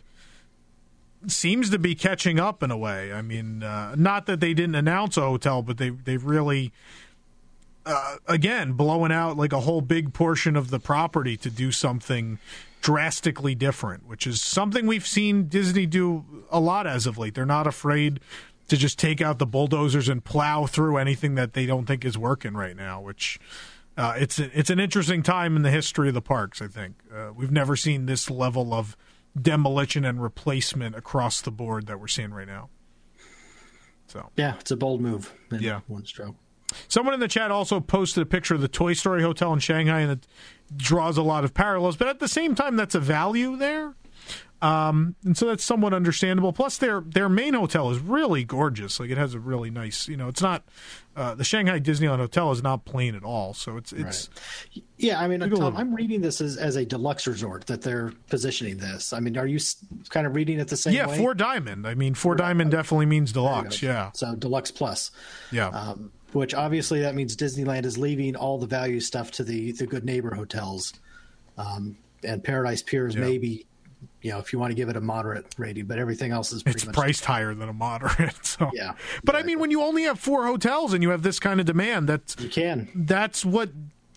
seems to be catching up in a way. I mean, uh, not that they didn't announce a hotel, but they they've really uh, again blowing out like a whole big portion of the property to do something drastically different, which is something we've seen Disney do a lot as of late. They're not afraid to just take out the bulldozers and plow through anything that they don't think is working right now, which uh, it's a, it's an interesting time in the history of the parks, I think. Uh, we've never seen this level of demolition and replacement across the board that we're seeing right now. So Yeah, it's a bold move in Yeah. one stroke. Someone in the chat also posted a picture of the Toy Story Hotel in Shanghai, and it draws a lot of parallels. But at the same time, that's a value there. Um, and so that's somewhat understandable. Plus, their their main hotel is really gorgeous. Like, it has a really nice, you know, it's not uh, the Shanghai Disneyland Hotel is not plain at all. So it's it's right. Yeah. I mean, Tom, little... I'm reading this as, as a deluxe resort that they're positioning this. I mean, are you kind of reading it the same yeah, way? Yeah, Four Diamond. I mean, Four right. Diamond definitely means deluxe. Yeah. So deluxe plus. Yeah. Um, which obviously that means Disneyland is leaving all the value stuff to the the good neighbor hotels, um, and Paradise Pier is yeah. maybe. You know, if you want to give it a moderate rating, but everything else is pretty it's much priced higher than a moderate. So yeah, but exactly. I mean, when you only have four hotels and you have this kind of demand, that's you can. That's what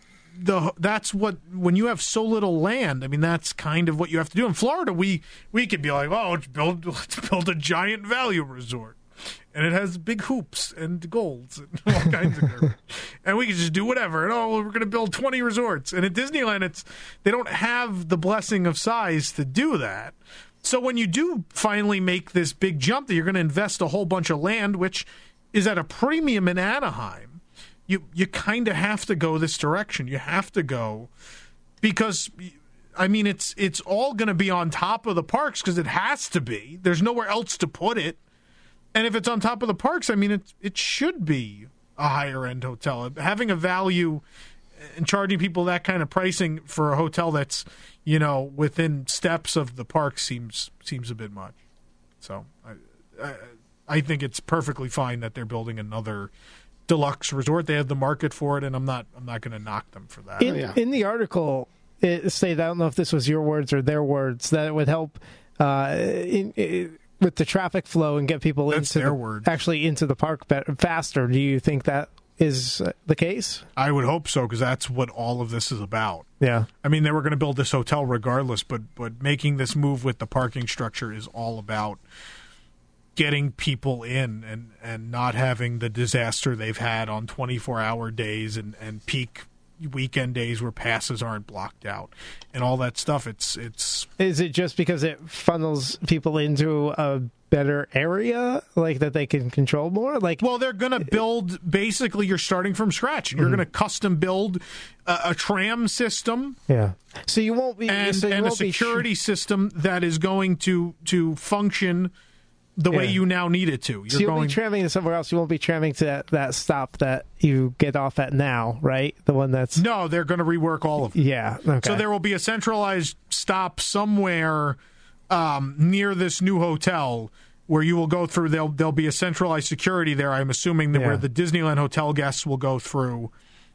the that's what when you have so little land. I mean, that's kind of what you have to do. In Florida, we we could be like, oh, let's build let's build a giant value resort, and it has big hoops and golds and all kinds of garbage. And we can just do whatever. And oh, we're going to build twenty resorts. And at Disneyland, it's they don't have the blessing of size to do that. So when you do finally make this big jump that you're going to invest a whole bunch of land, which is at a premium in Anaheim, you you kind of have to go this direction. You have to go because, I mean, it's it's all going to be on top of the parks because it has to be. There's nowhere else to put it. And if it's on top of the parks, I mean, it it should be a higher-end hotel. Having a value and charging people that kind of pricing for a hotel that's, you know, within steps of the park seems seems a bit much. So I, I, I think it's perfectly fine that they're building another deluxe resort. They have the market for it, and I'm not I'm not going to knock them for that. In, oh, yeah. in the article, it stated, I don't know if this was your words or their words, that it would help uh, in, in with the traffic flow and get people That's into their the, word. actually into the park better, faster. Do you think that is the case? I would hope so, because that's what all of this is about. Yeah. I mean, they were going to build this hotel regardless, but but making this move with the parking structure is all about getting people in and, and not having the disaster they've had on twenty-four hour days and, and peak weekend days where passes aren't blocked out and all that stuff. It's it's. Is it just because it funnels people into a better area, like that they can control more? Like, well, they're going to build. Basically, you're starting from scratch, and you're mm-hmm. going to custom build a, a tram system. Yeah. So you won't be and, so you and won't a security be sh- system that is going to to function the way yeah. you now need it to. You're so you'll going, be tramming to somewhere else. You won't be tramming to that, that stop that you get off at now, right? The one that's... No, they're going to rework all of them. Yeah. Okay. So there will be a centralized stop somewhere um, near this new hotel where you will go through. There'll, there'll be a centralized security there, I'm assuming, that yeah. where the Disneyland hotel guests will go through.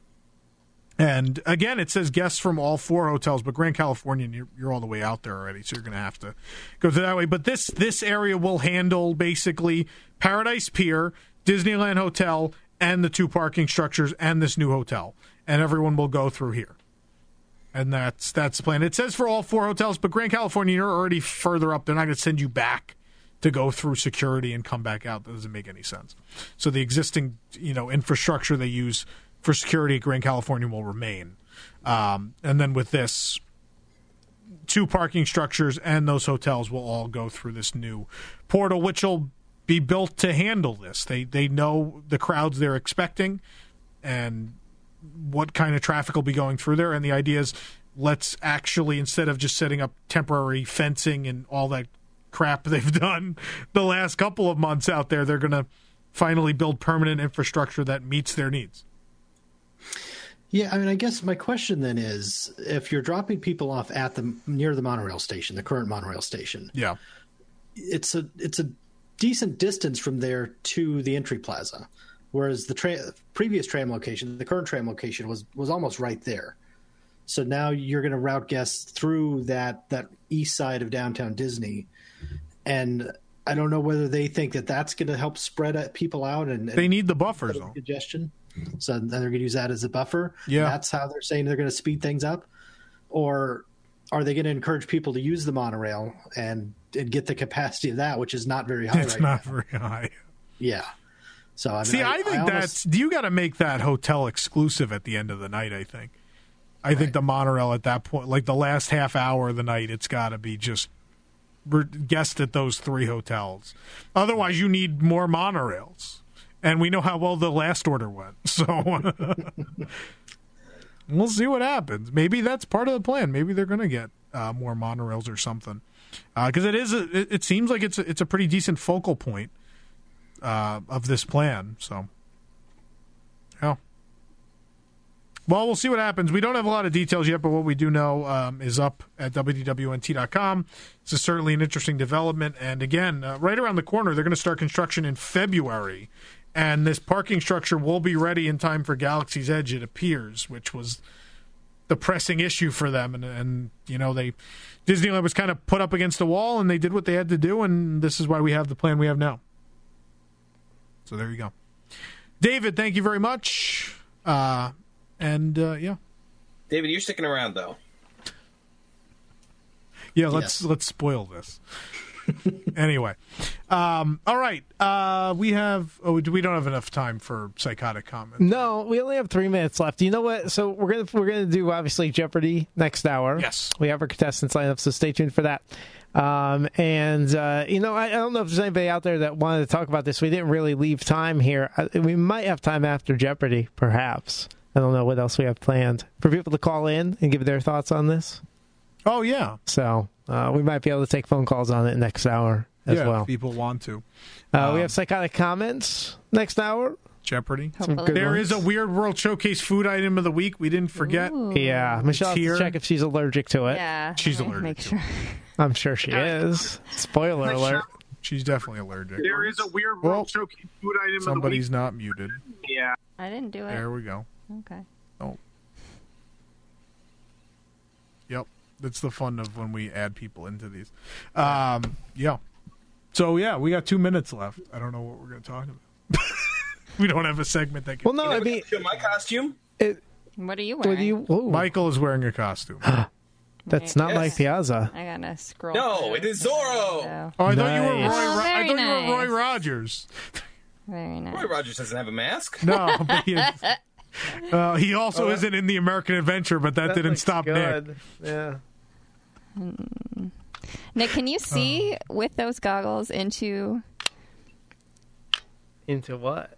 And again, it says guests from all four hotels, but Grand Californian, you're, you're all the way out there already, so you're going to have to go through that way. But this this area will handle basically Paradise Pier, Disneyland Hotel, and the two parking structures and this new hotel, and everyone will go through here. And that's that's the plan. It says for all four hotels, but Grand Californian, you're already further up. They're not going to send you back to go through security and come back out. That doesn't make any sense. So the existing, you know, infrastructure they use for security at Grand California will remain. Um, and then with this, two parking structures and those hotels will all go through this new portal, which will be built to handle this. They they know the crowds they're expecting and what kind of traffic will be going through there. And the idea is, let's actually, instead of just setting up temporary fencing and all that crap they've done the last couple of months out there, they're going to finally build permanent infrastructure that meets their needs. Yeah, I mean, I guess my question then is, if you're dropping people off at the near the monorail station, the current monorail station, yeah, it's a it's a decent distance from there to the entry plaza, whereas the tra- previous tram location, the current tram location, was was almost right there. So now you're going to route guests through that that east side of downtown Disney, and I don't know whether they think that that's going to help spread people out and, and they need the buffer zone congestion. So then they're going to use that as a buffer. Yeah. That's how they're saying they're going to speed things up. Or are they going to encourage people to use the monorail and, and get the capacity of that, which is not very high it's right not now. very high. Yeah. So I mean, See, I, I think I almost, that's you got to make that hotel exclusive at the end of the night, I think. I right. think the monorail at that point, like the last half hour of the night, it's got to be just guest at those three hotels. Otherwise, you need more monorails. And we know how well the last order went. So we'll see what happens. Maybe that's part of the plan. Maybe they're going to get uh, more monorails or something. Because uh, it is, a, it, it seems like it's a, it's a pretty decent focal point uh, of this plan. So, yeah. Well, we'll see what happens. We don't have a lot of details yet, but what we do know um, is up at W D W N T dot com. This is certainly an interesting development. And again, uh, right around the corner, they're going to start construction in February. And this parking structure will be ready in time for Galaxy's Edge, it appears, which was the pressing issue for them. And, and you know, they Disneyland was kind of put up against the wall, and they did what they had to do, and this is why we have the plan we have now. So there you go. David, thank you very much. Uh, and, uh, yeah. David, you're sticking around, though. Yeah, let's yes. let's spoil this. Anyway, um, all right. Uh, we have. Oh, we don't have enough time for psychotic comments. No, we only have three minutes left. You know what? So we're gonna we're gonna do obviously Jeopardy next hour. Yes, we have our contestants lined up, so stay tuned for that. Um, and uh, you know, I, I don't know if there's anybody out there that wanted to talk about this. We didn't really leave time here. We might have time after Jeopardy, perhaps. I don't know what else we have planned for people to call in and give their thoughts on this. Oh yeah. So. Uh, we might be able to take phone calls on it next hour as yeah, well. If people want to. Uh, um, we have psychotic comments next hour. Jeopardy. There ones. Is a Weird World Showcase food item of the week. We didn't forget. Ooh. Yeah, Michelle has to check if she's allergic to it. Yeah, she's allergic. Make sure. I'm sure she is. Spoiler alert. She's definitely allergic. There is a Weird World well, Showcase food item of the week. Somebody's not muted. Yeah. I didn't do it. There we go. Okay. Oh. Yep. That's the fun of when we add people into these. Um, yeah. So, yeah, we got two minutes left. I don't know what we're going to talk about. We don't have a segment that can... Well, no, you know, I mean... Show my costume? It, what are you wearing? What do you, oh. Michael is wearing a costume. That's not yes. Mike Piazza. I got to scroll. No, through. it is Zorro. So. Oh, I nice. thought you were Roy, Oh, Ro- I very thought you were Roy nice. Rogers. Very nice. Roy Rogers doesn't have a mask. No, but he, is, uh, he also Oh, isn't in the American Adventure, but that, That didn't looks stop good. Nick. Yeah. Nick, can you see with those goggles into... Into what?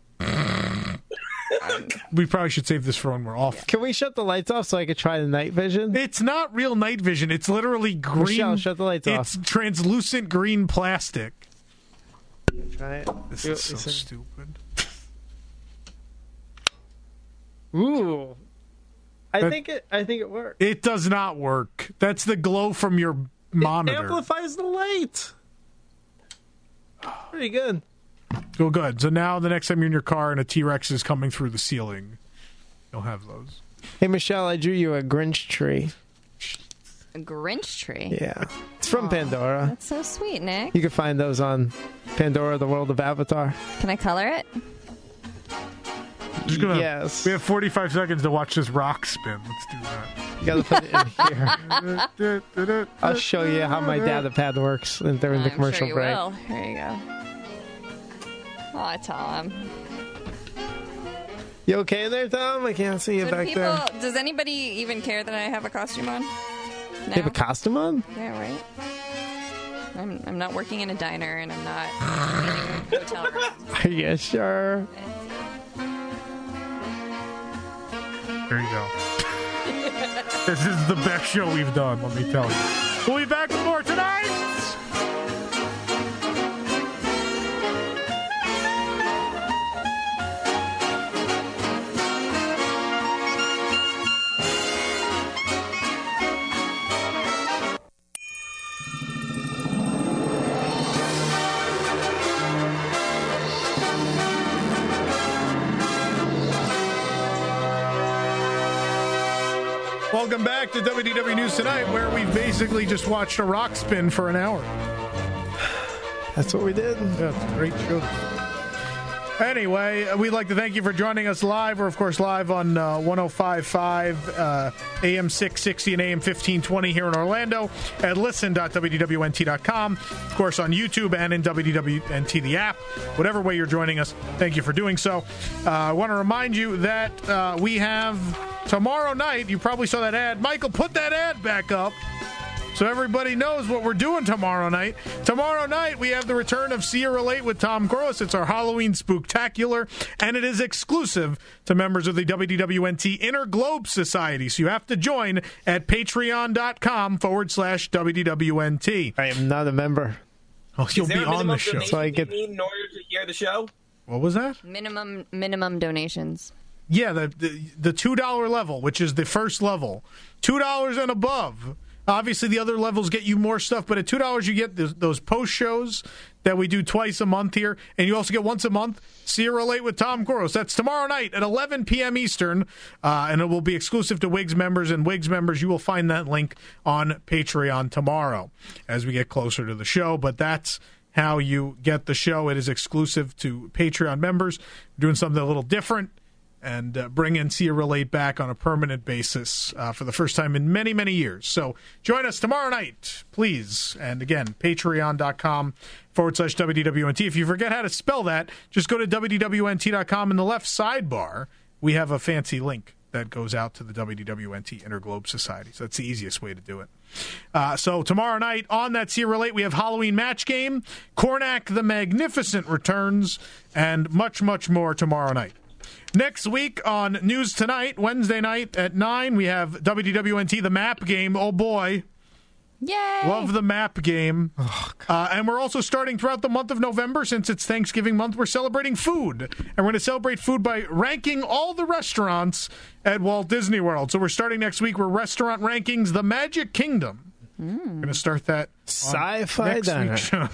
We probably should save this for when we're off. Can we shut the lights off so I could try the night vision? It's not real night vision. It's literally green. Michelle, shut the lights it's off. It's translucent green plastic. Try it. This Do is so it. Listen. stupid. Ooh. I That- think it. I think it works. It does not work. That's the glow from your monitor. It amplifies the light. Pretty good. Well, good. So now the next time you're in your car and a T-Rex is coming through the ceiling, you'll have those. Hey, Michelle, I drew you a Grinch tree. A Grinch tree? Yeah. It's from Pandora. That's so sweet, Nick. You can find those on Pandora, the World of Avatar. Can I color it? Just gonna, Yes. We have forty-five seconds to watch this rock spin. Let's do that. You gotta put it in here. I'll show you how my data pad works during the I'm commercial sure you break. will. Here you go. Aw, Tom. You okay in there, Tom? I can't see you So back people, there. does anybody even care that I have a costume on? No? You have a costume on? Yeah, right. I'm I'm not working in a diner, and I'm not cleaning hotel rooms. Are you sure? There you go. This is the best show we've done, let me tell you. We'll be back with more tonight! Welcome back to W D W News Tonight, where we've basically just watched a rock spin for an hour. That's what we did. Yeah, it's a great show. Anyway, we'd like to thank you for joining us live. We're, of course, live on uh, one oh five point five, uh, A M six sixty and A M fifteen twenty here in Orlando at listen dot W D W N T dot com. Of course, on YouTube and in W D W N T, the app. Whatever way you're joining us, thank you for doing so. Uh, I want to remind you that uh, we have tomorrow night, you probably saw that ad. Michael, put that ad back up. so everybody knows what we're doing tomorrow night. Tomorrow night, we have the return of See You Relate with Tom Gross. It's our Halloween Spooktacular, and it is exclusive to members of the W D W N T Inner Globe Society. So you have to join at patreon.com forward slash WDWNT. I am not a member. Oh, you'll Is there be a on minimum the show. donation So I you get- need in order to hear the show? What was that? Minimum minimum donations. Yeah, the, the the two dollar level, which is the first level. two dollars and above. Obviously, the other levels get you more stuff, but at two dollars you get those, those post shows that we do twice a month here, and you also get once a month, See You Relate with Tom Gross. That's tomorrow night at eleven p.m. Eastern, uh, and it will be exclusive to Wigs members, and Wigs members, you will find that link on Patreon tomorrow as we get closer to the show, but that's how you get the show. It is exclusive to Patreon members. We're doing something a little different, and uh, bring in See You Relate back on a permanent basis uh, for the first time in many, many years. So join us tomorrow night, please. And again, patreon.com forward slash WDWNT. If you forget how to spell that, just go to W D W N T dot com. In the left sidebar, we have a fancy link that goes out to the W D W N T Inner Globe Society. So that's the easiest way to do it. Uh, so tomorrow night on that See You Relate, we have Halloween Match Game, Cornac the Magnificent returns, and much, much more tomorrow night. Next week on News Tonight, Wednesday night at nine, we have W D W N T The Map Game. Oh, boy. Yay! Love the map game. Oh, uh, and we're also starting throughout the month of November, since it's Thanksgiving month, we're celebrating food. And we're going to celebrate food by ranking all the restaurants at Walt Disney World. So we're starting next week with Restaurant Rankings, The Magic Kingdom. Mm. We're going to start that Sci-fi next diner. week's show.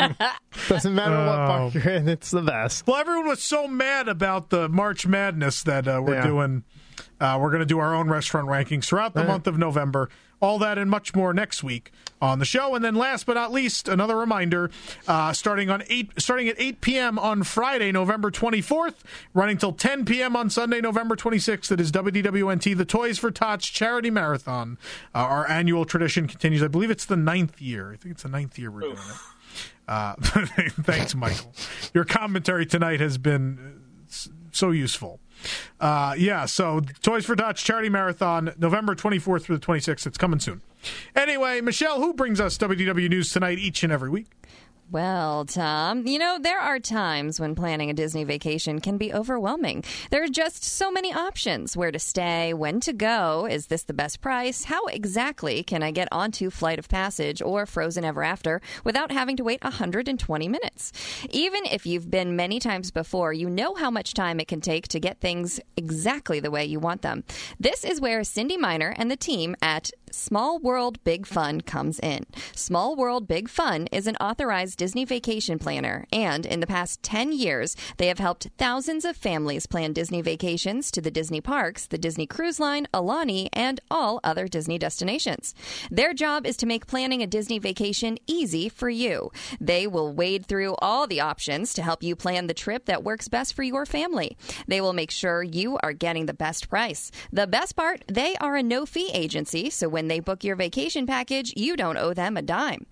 Doesn't matter what Oh. park you're in, it's the best. Well, everyone was so mad about the March Madness that uh, we're Yeah. doing. Uh, we're going to do our own restaurant rankings throughout the Right. month of November. All that and much more next week on the show. And then last but not least, another reminder, uh, starting on eight, starting at eight p.m. on Friday, November twenty-fourth, running till ten p.m. on Sunday, November twenty-sixth. It is W D W N T, the Toys for Tots Charity Marathon. Uh, our annual tradition continues. I believe it's the ninth year. I think it's the ninth year we're doing it. Uh, thanks, Michael. Your commentary tonight has been so useful. Uh, yeah, so Toys for Tots Charity Marathon, November twenty-fourth through the twenty-sixth. It's coming soon. Anyway, Michelle, who brings us W D W News Tonight each and every week? Well, Tom, you know, there are times when planning a Disney vacation can be overwhelming. There are just so many options. Where to stay, when to go, is this the best price? How exactly can I get onto Flight of Passage or Frozen Ever After without having to wait one hundred twenty minutes? Even if you've been many times before, you know how much time it can take to get things exactly the way you want them. This is where Cindy Miner and the team at Small World Big Fun comes in. Small World Big Fun is an authorized Disney vacation planner, and in the past ten years, they have helped thousands of families plan Disney vacations to the Disney parks, the Disney Cruise Line, Alani, and all other Disney destinations. Their job is to make planning a Disney vacation easy for you. They will wade through all the options to help you plan the trip that works best for your family. They will make sure you are getting the best price. The best part, they are a no-fee agency, so when they book your vacation package, you don't owe them a dime.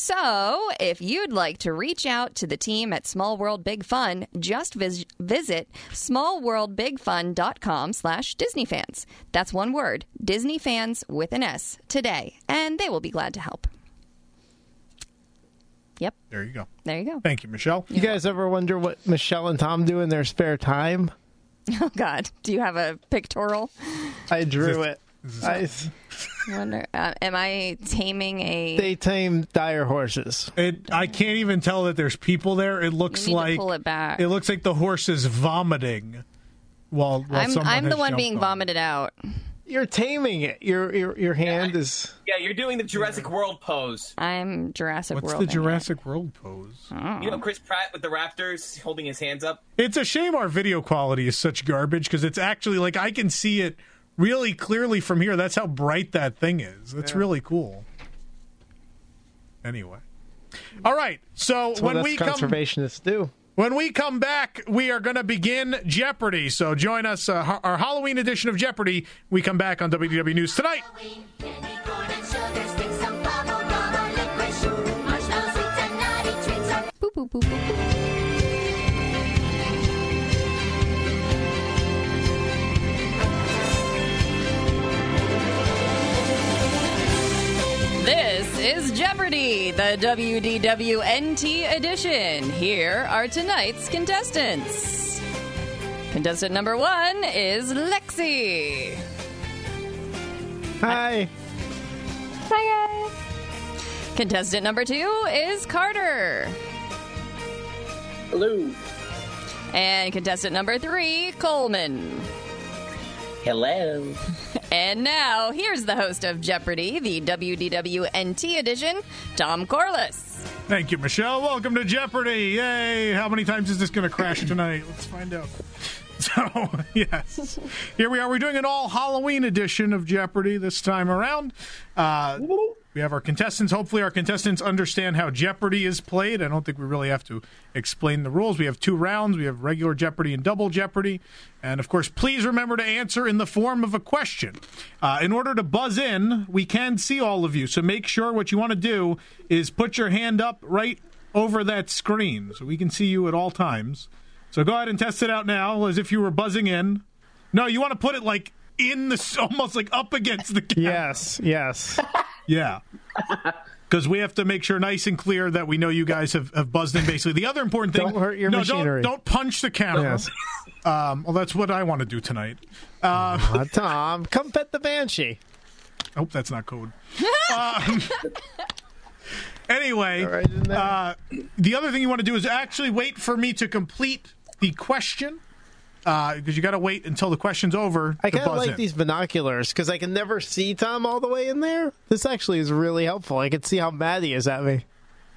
So, if you'd like to reach out to the team at Small World Big Fun, just vis- visit smallworldbigfun.com slash DisneyFans. That's one word, Disney Fans with an S, today, and they will be glad to help. Yep. There you go. There you go. Thank you, Michelle. You guys ever wonder what Michelle and Tom do in their spare time? Oh, God. Do you have a pictorial? I drew Is it. I, Wonder, uh, am I taming a... they tame dire horses. It, I can't even tell that there's people there. It looks You need to like pull it back. It looks like the horse is vomiting while, while I'm, someone I'm the has one jumped being on it. vomited out. You're taming it. Your your your hand is. Yeah, you're doing the Jurassic World pose. I'm Jurassic What's World. the Jurassic World pose? You know Chris Pratt with the Raptors holding his hands up? It's a shame our video quality is such garbage because it's actually like I can see it really clearly from here. That's how bright that thing is. It's Yeah. really cool. Anyway. All right. So That's when what us we come conservationists do. when we come back, we are going to begin Jeopardy. So join us uh, ha- our Halloween edition of Jeopardy. We come back on W D W News Tonight. Boop, boop, boop, boop, boop. This Jeopardy, the W D W N T edition. Here are tonight's contestants. Contestant number one is Lexi. Hi. Hi, guys. Contestant number two is Carter. Hello. And contestant number three, Coleman. Hello. And now, here's the host of Jeopardy, the W D W N T edition, Tom Corliss. Thank you, Michelle. Welcome to Jeopardy. Yay. How many times is this going to crash tonight? Let's find out. So, yes. Here we are. We're doing an all Halloween edition of Jeopardy this time around. Uh, we have our contestants. Hopefully our contestants understand how Jeopardy is played. I don't think we really have to explain the rules. We have two rounds. We have regular Jeopardy and double Jeopardy. And, of course, please remember to answer in the form of a question. Uh, in order to buzz in, we can see all of you. So make sure what you want to do is put your hand up right over that screen so we can see you at all times. So go ahead and test it out now as if you were buzzing in. No, you want to put it like in the, almost like up against the camera. Yes, yes. Yeah. Because we have to make sure nice and clear that we know you guys have, have buzzed in, basically. The other important thing... Don't hurt your no, machinery. Don't, don't punch the camera. Yes. Um, well, that's what I want to do tonight. Uh, Aw, Tom, come pet the Banshee. I hope that's not code. um, anyway, Right in there. uh, the other thing you want to do is actually wait for me to complete the question, because uh, you got to wait until the question's over I to kind of buzz like in. these binoculars because I can never see Tom all the way in there. This actually is really helpful. I can see how mad he is at me.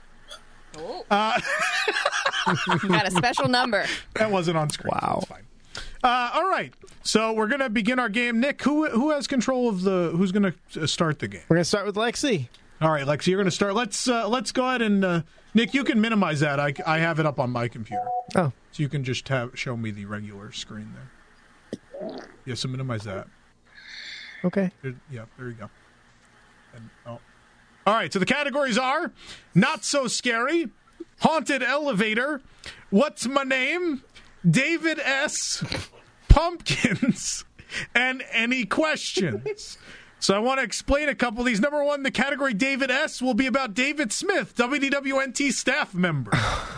Uh, You got a special number. that wasn't on screen. Wow. So it's fine. Uh, all right, so we're going to begin our game. Nick, who who has control of the? Who's going to start the game? We're going to start with Lexi. All right, Lexi, you're going to start. Let's uh, let's go ahead and uh, Nick, you can minimize that. I, I have it up on my computer, Oh, so you can just have show me the regular screen there. Yeah, so minimize that. okay. There, yeah, there you go. And, oh. All right, so the categories are Not So Scary, Haunted Elevator, What's My Name, David S., Pumpkins, and Any Questions. So I want to explain a couple of these. Number one, the category David S. will be about David Smith, W D W N T staff member.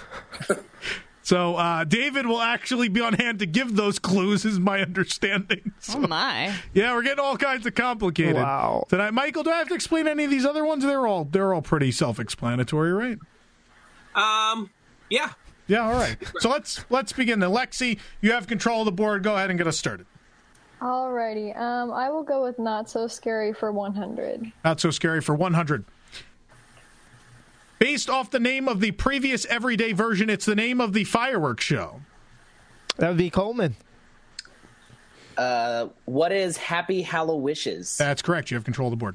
So uh, David will actually be on hand to give those clues, is my understanding. So, Oh, my. yeah, we're getting all kinds of complicated Wow. tonight. Michael, do I have to explain any of these other ones? They're all they're all pretty self-explanatory, right? Um, yeah. Yeah, all right. So let's let's begin. Then, Lexi, you have control of the board. Go ahead and get us started. Alrighty, um, I will go with Not So Scary for one hundred. Not So Scary for one hundred. Based off the name of the previous everyday version, it's the name of the fireworks show. That would be Coleman. Uh, what is Happy Hallow Wishes? That's correct. You have control of the board.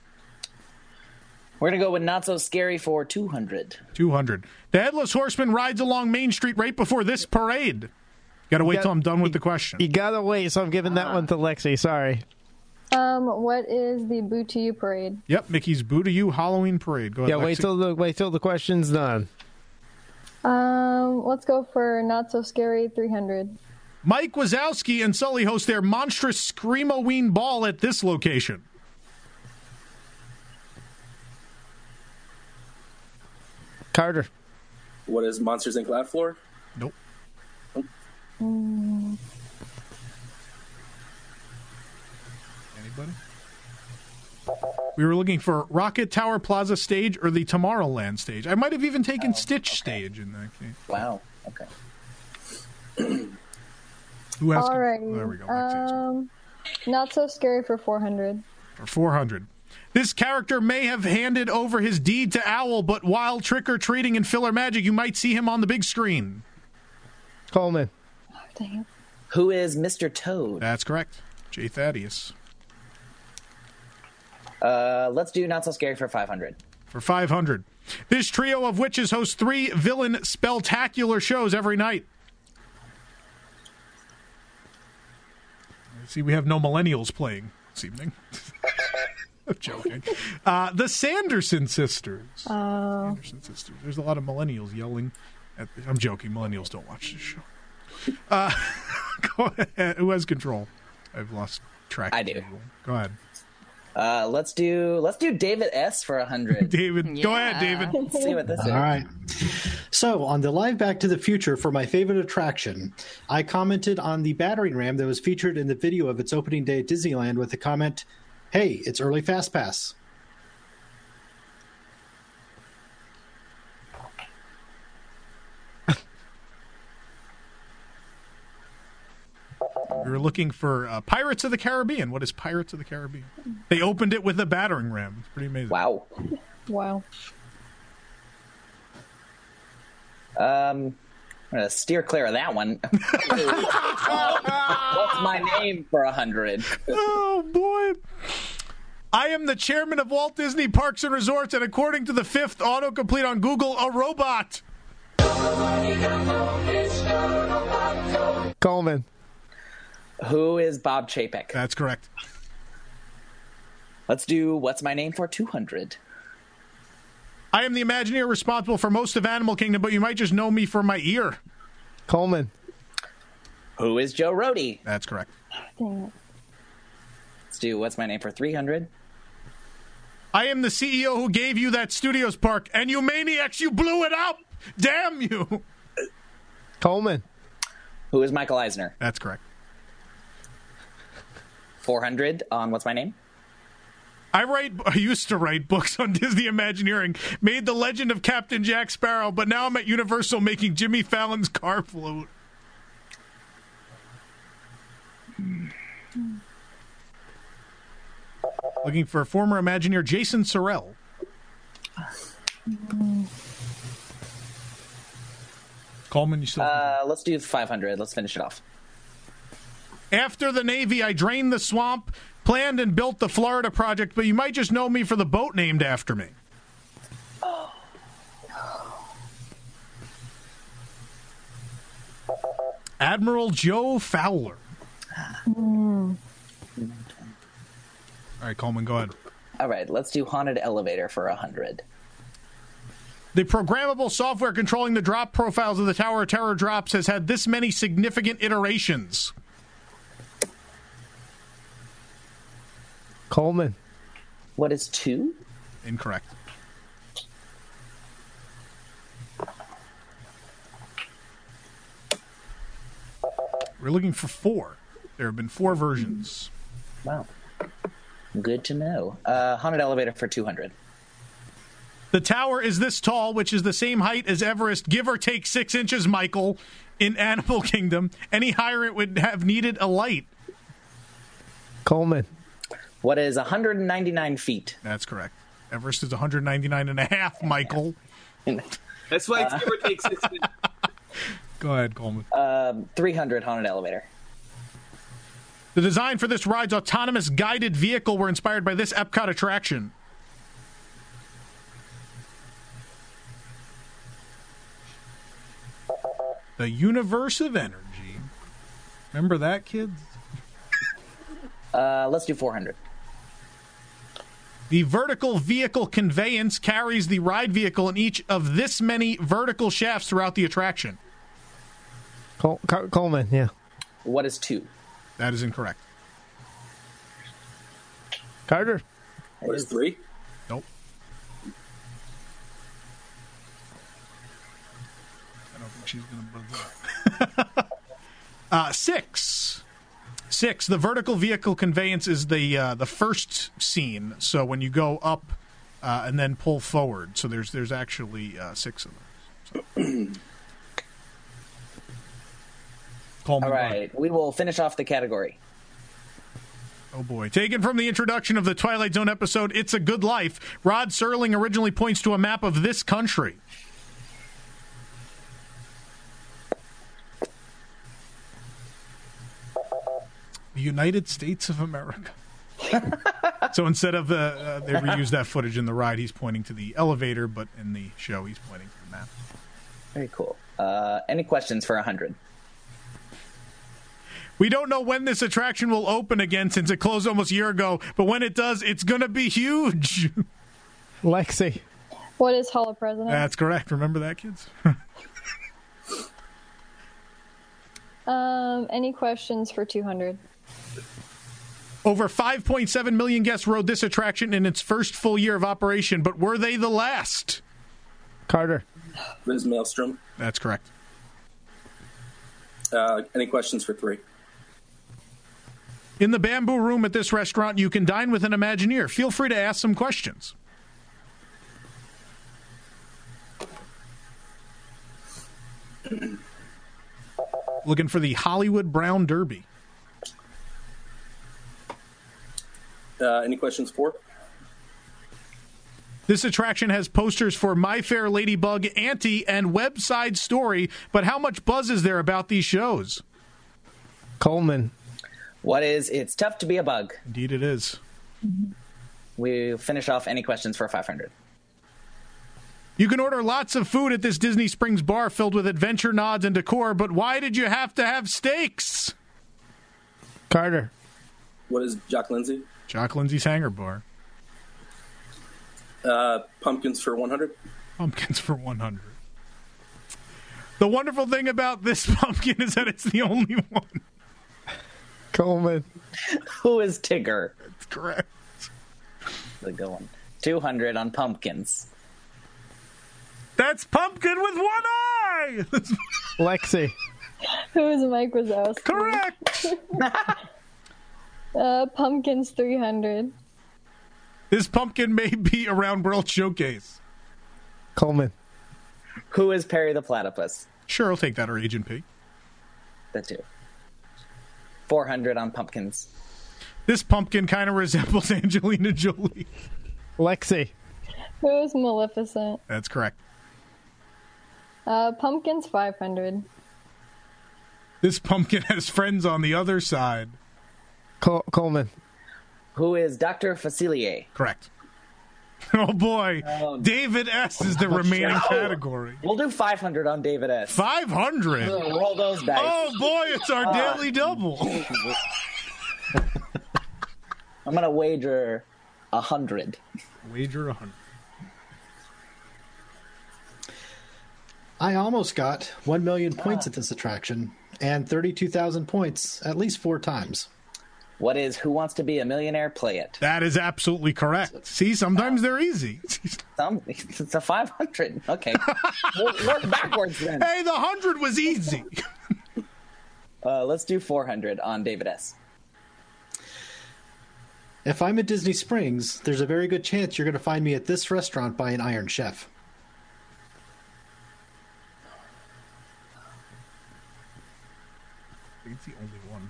We're going to go with Not So Scary for two hundred. two hundred. The Headless Horseman rides along Main Street right before this parade. Got to wait got- till I'm done with the question. You gotta wait, so I'm giving that one to Lexi. Sorry. Um, what is the Boo to You parade? Yep, Mickey's Boo to You Halloween Parade. Go ahead, Yeah, wait Lexi. till the wait till the question's done. Um, let's go for Not So Scary three hundred. Mike Wazowski and Sully host their monstrous Screamoween Ball at this location. Carter. What is Monsters Incorporated Laugh Floor? Nope. Mm, Anybody? We were looking for Rocket Tower Plaza stage or the Tomorrowland stage. I might have even taken Stitch stage in that case. Wow. Okay. Who has? alrighty. There we go. Lexi's Um, Not So Scary for four hundred. for four hundred. This character may have handed over his deed to Owl, but while trick-or-treating in Filler Magic, you might see him on the big screen. Coleman. Oh, dang it. Who is Mister Toad? That's correct. Jay Thaddeus. Uh, let's do Not So Scary for five hundred. For five hundred. This trio of witches hosts three villain spectacular shows every night. See, we have no millennials playing this evening. I'm joking. Uh, the Sanderson sisters. Oh. Sanderson sisters. There's a lot of millennials yelling. At the, I'm joking. Millennials don't watch this show. Uh, go ahead. Who has control? I've lost track. I of do. the rule. Go ahead. Uh, let's do let's do David S for a hundred. David, go ahead, David. Let's see what this is. All right. So, on the live Back to the Future for my favorite attraction, I commented on the battering ram that was featured in the video of its opening day at Disneyland with the comment, "Hey, it's early Fast Pass." We were looking for uh, Pirates of the Caribbean. What is Pirates of the Caribbean? They opened it with a battering ram. It's pretty amazing. Wow. Wow. Um, I'm gonna steer clear of that one. What's my name for a hundred? Oh boy! I am the chairman of Walt Disney Parks and Resorts, and according to the fifth autocomplete on Google, a robot. Coleman. Who is Bob Chapek? That's correct. Let's do what's my name for two hundred. I am the Imagineer responsible for most of Animal Kingdom, but you might just know me for my ear. Coleman. Who is Joe Rohde? That's correct. Dang it. Let's do what's my name for three hundred. I am the C E O who gave you that Studios park, and you maniacs, you blew it up! Damn you! Coleman. Who is Michael Eisner? That's correct. four hundred on what's my name? I write. I used to write books on Disney Imagineering, made The Legend of Captain Jack Sparrow, but now I'm at Universal making Jimmy Fallon's car float. Looking for former Imagineer Jason Sorrell. Coleman, you still... Uh, let's do five hundred. Let's finish it off. After the Navy, I drained the swamp, planned and built the Florida project, but you might just know me for the boat named after me. Admiral Joe Fowler. Mm. All right, Coleman, go ahead. All right, let's do Haunted Elevator for one hundred. The programmable software controlling the drop profiles of the Tower of Terror drops has had this many significant iterations. Coleman. What is two? Incorrect. We're looking for four. There have been four versions. Wow. Good to know. Uh, Haunted Elevator for two hundred. The tower is this tall, which is the same height as Everest, give or take six inches, Michael, in Animal Kingdom. Any higher, it would have needed a light. Coleman. What is one hundred ninety-nine feet? That's correct. Everest is one hundred ninety-nine and a half, Michael. That's why it's give or take six inches. Go ahead, Coleman. Um, three hundred Haunted Elevator. The design for this ride's autonomous guided vehicle were inspired by this Epcot attraction. The Universe of Energy. Remember that, kids? Uh, let's do four hundred. The vertical vehicle conveyance carries the ride vehicle in each of this many vertical shafts throughout the attraction. Col- Col- Coleman, yeah. What is two? That is incorrect. Carter. What is three? Nope. I don't think she's going to buzz up. uh, six. Six. The vertical vehicle conveyance is the uh, the first scene. So when you go up uh, and then pull forward. So there's there's actually uh, six of them. So. All right, we will finish off the category. Oh boy. Taken from the introduction of the Twilight Zone episode, It's a Good Life, Rod Serling originally points to a map of this country. The United States of America. So instead of, uh, uh, they reused that footage in the ride, he's pointing to the elevator, but in the show, he's pointing to the map. Very cool. Uh, any questions for one hundred? We don't know when this attraction will open again since it closed almost a year ago, but when it does, it's going to be huge. Lexi. What is Hall of Presidents? That's correct. Remember that, kids? um, any questions for two hundred? Over five point seven million guests rode this attraction in its first full year of operation, but were they the last? Carter. Liz Maelstrom. That's correct. Uh, any questions for three? In the bamboo room at this restaurant, you can dine with an Imagineer. Feel free to ask some questions. Looking for the Hollywood Brown Derby. Uh, any questions for? This attraction has posters for My Fair Ladybug, Auntie, and Web Side Story, but how much buzz is there about these shows? Coleman. What is It's Tough to Be a Bug? Indeed it is. We finish off any questions for five hundred. You can order lots of food at this Disney Springs bar filled with adventure nods and decor, but why did you have to have steaks? Carter. What is Jock Lindsay? Jock Lindsay's Hangar Bar. Uh, pumpkins for one hundred. Pumpkins for one hundred. The wonderful thing about this pumpkin is that it's the only one. Coleman. Who is Tigger? That's correct. The good one. two hundred on pumpkins. That's Pumpkin with one eye! Lexi. Who is Mike Wazowski? Correct! uh, Pumpkins three hundred. This pumpkin may be around World Showcase. Coleman. Who is Perry the Platypus? Sure, I'll take that, or Agent P. The two. four hundred on pumpkins. This pumpkin kind of resembles Angelina Jolie. Lexi. Who is Maleficent? That's correct. Uh, Pumpkins five hundred. This pumpkin has friends on the other side. Col- Coleman. Who is Doctor Facilier? Correct. Oh, boy. Um, David S. is the remaining no. category. We'll do five hundred on David S. five hundred? Roll those dice. Oh, boy, it's our Uh, daily double. I'm going to wager one hundred. Wager one hundred. I almost got one million points at this attraction and thirty-two thousand points at least four times. What is Who Wants to Be a Millionaire? Play It. That is absolutely correct. See, sometimes they're easy. Some, it's a five hundred. Okay. Work, work backwards then. Hey, the one hundred was easy. Uh, let's do four hundred on David S. If I'm at Disney Springs, there's a very good chance you're going to find me at this restaurant by an Iron Chef. It's the only one.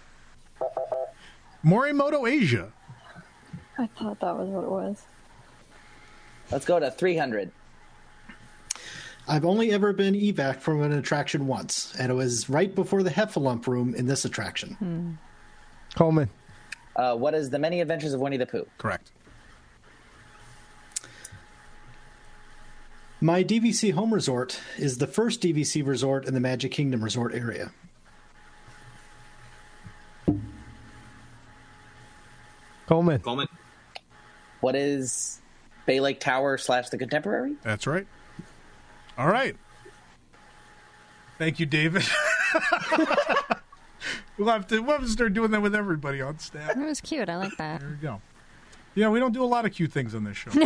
Morimoto Asia. I thought that was what it was. Let's go to three hundred. I've only ever been evac from an attraction once, and it was right before the Heffalump room in this attraction. Hmm. Coleman. Uh, what is The Many Adventures of Winnie the Pooh? Correct. My D V C home resort is the first D V C resort in the Magic Kingdom resort area. Coleman. Coleman. What is Bay Lake Tower slash The Contemporary? That's right. All right. Thank you, David. we'll, have to, we'll have to start doing that with everybody on staff. That was cute. I like that. There we go. Yeah, we don't do a lot of cute things on this show.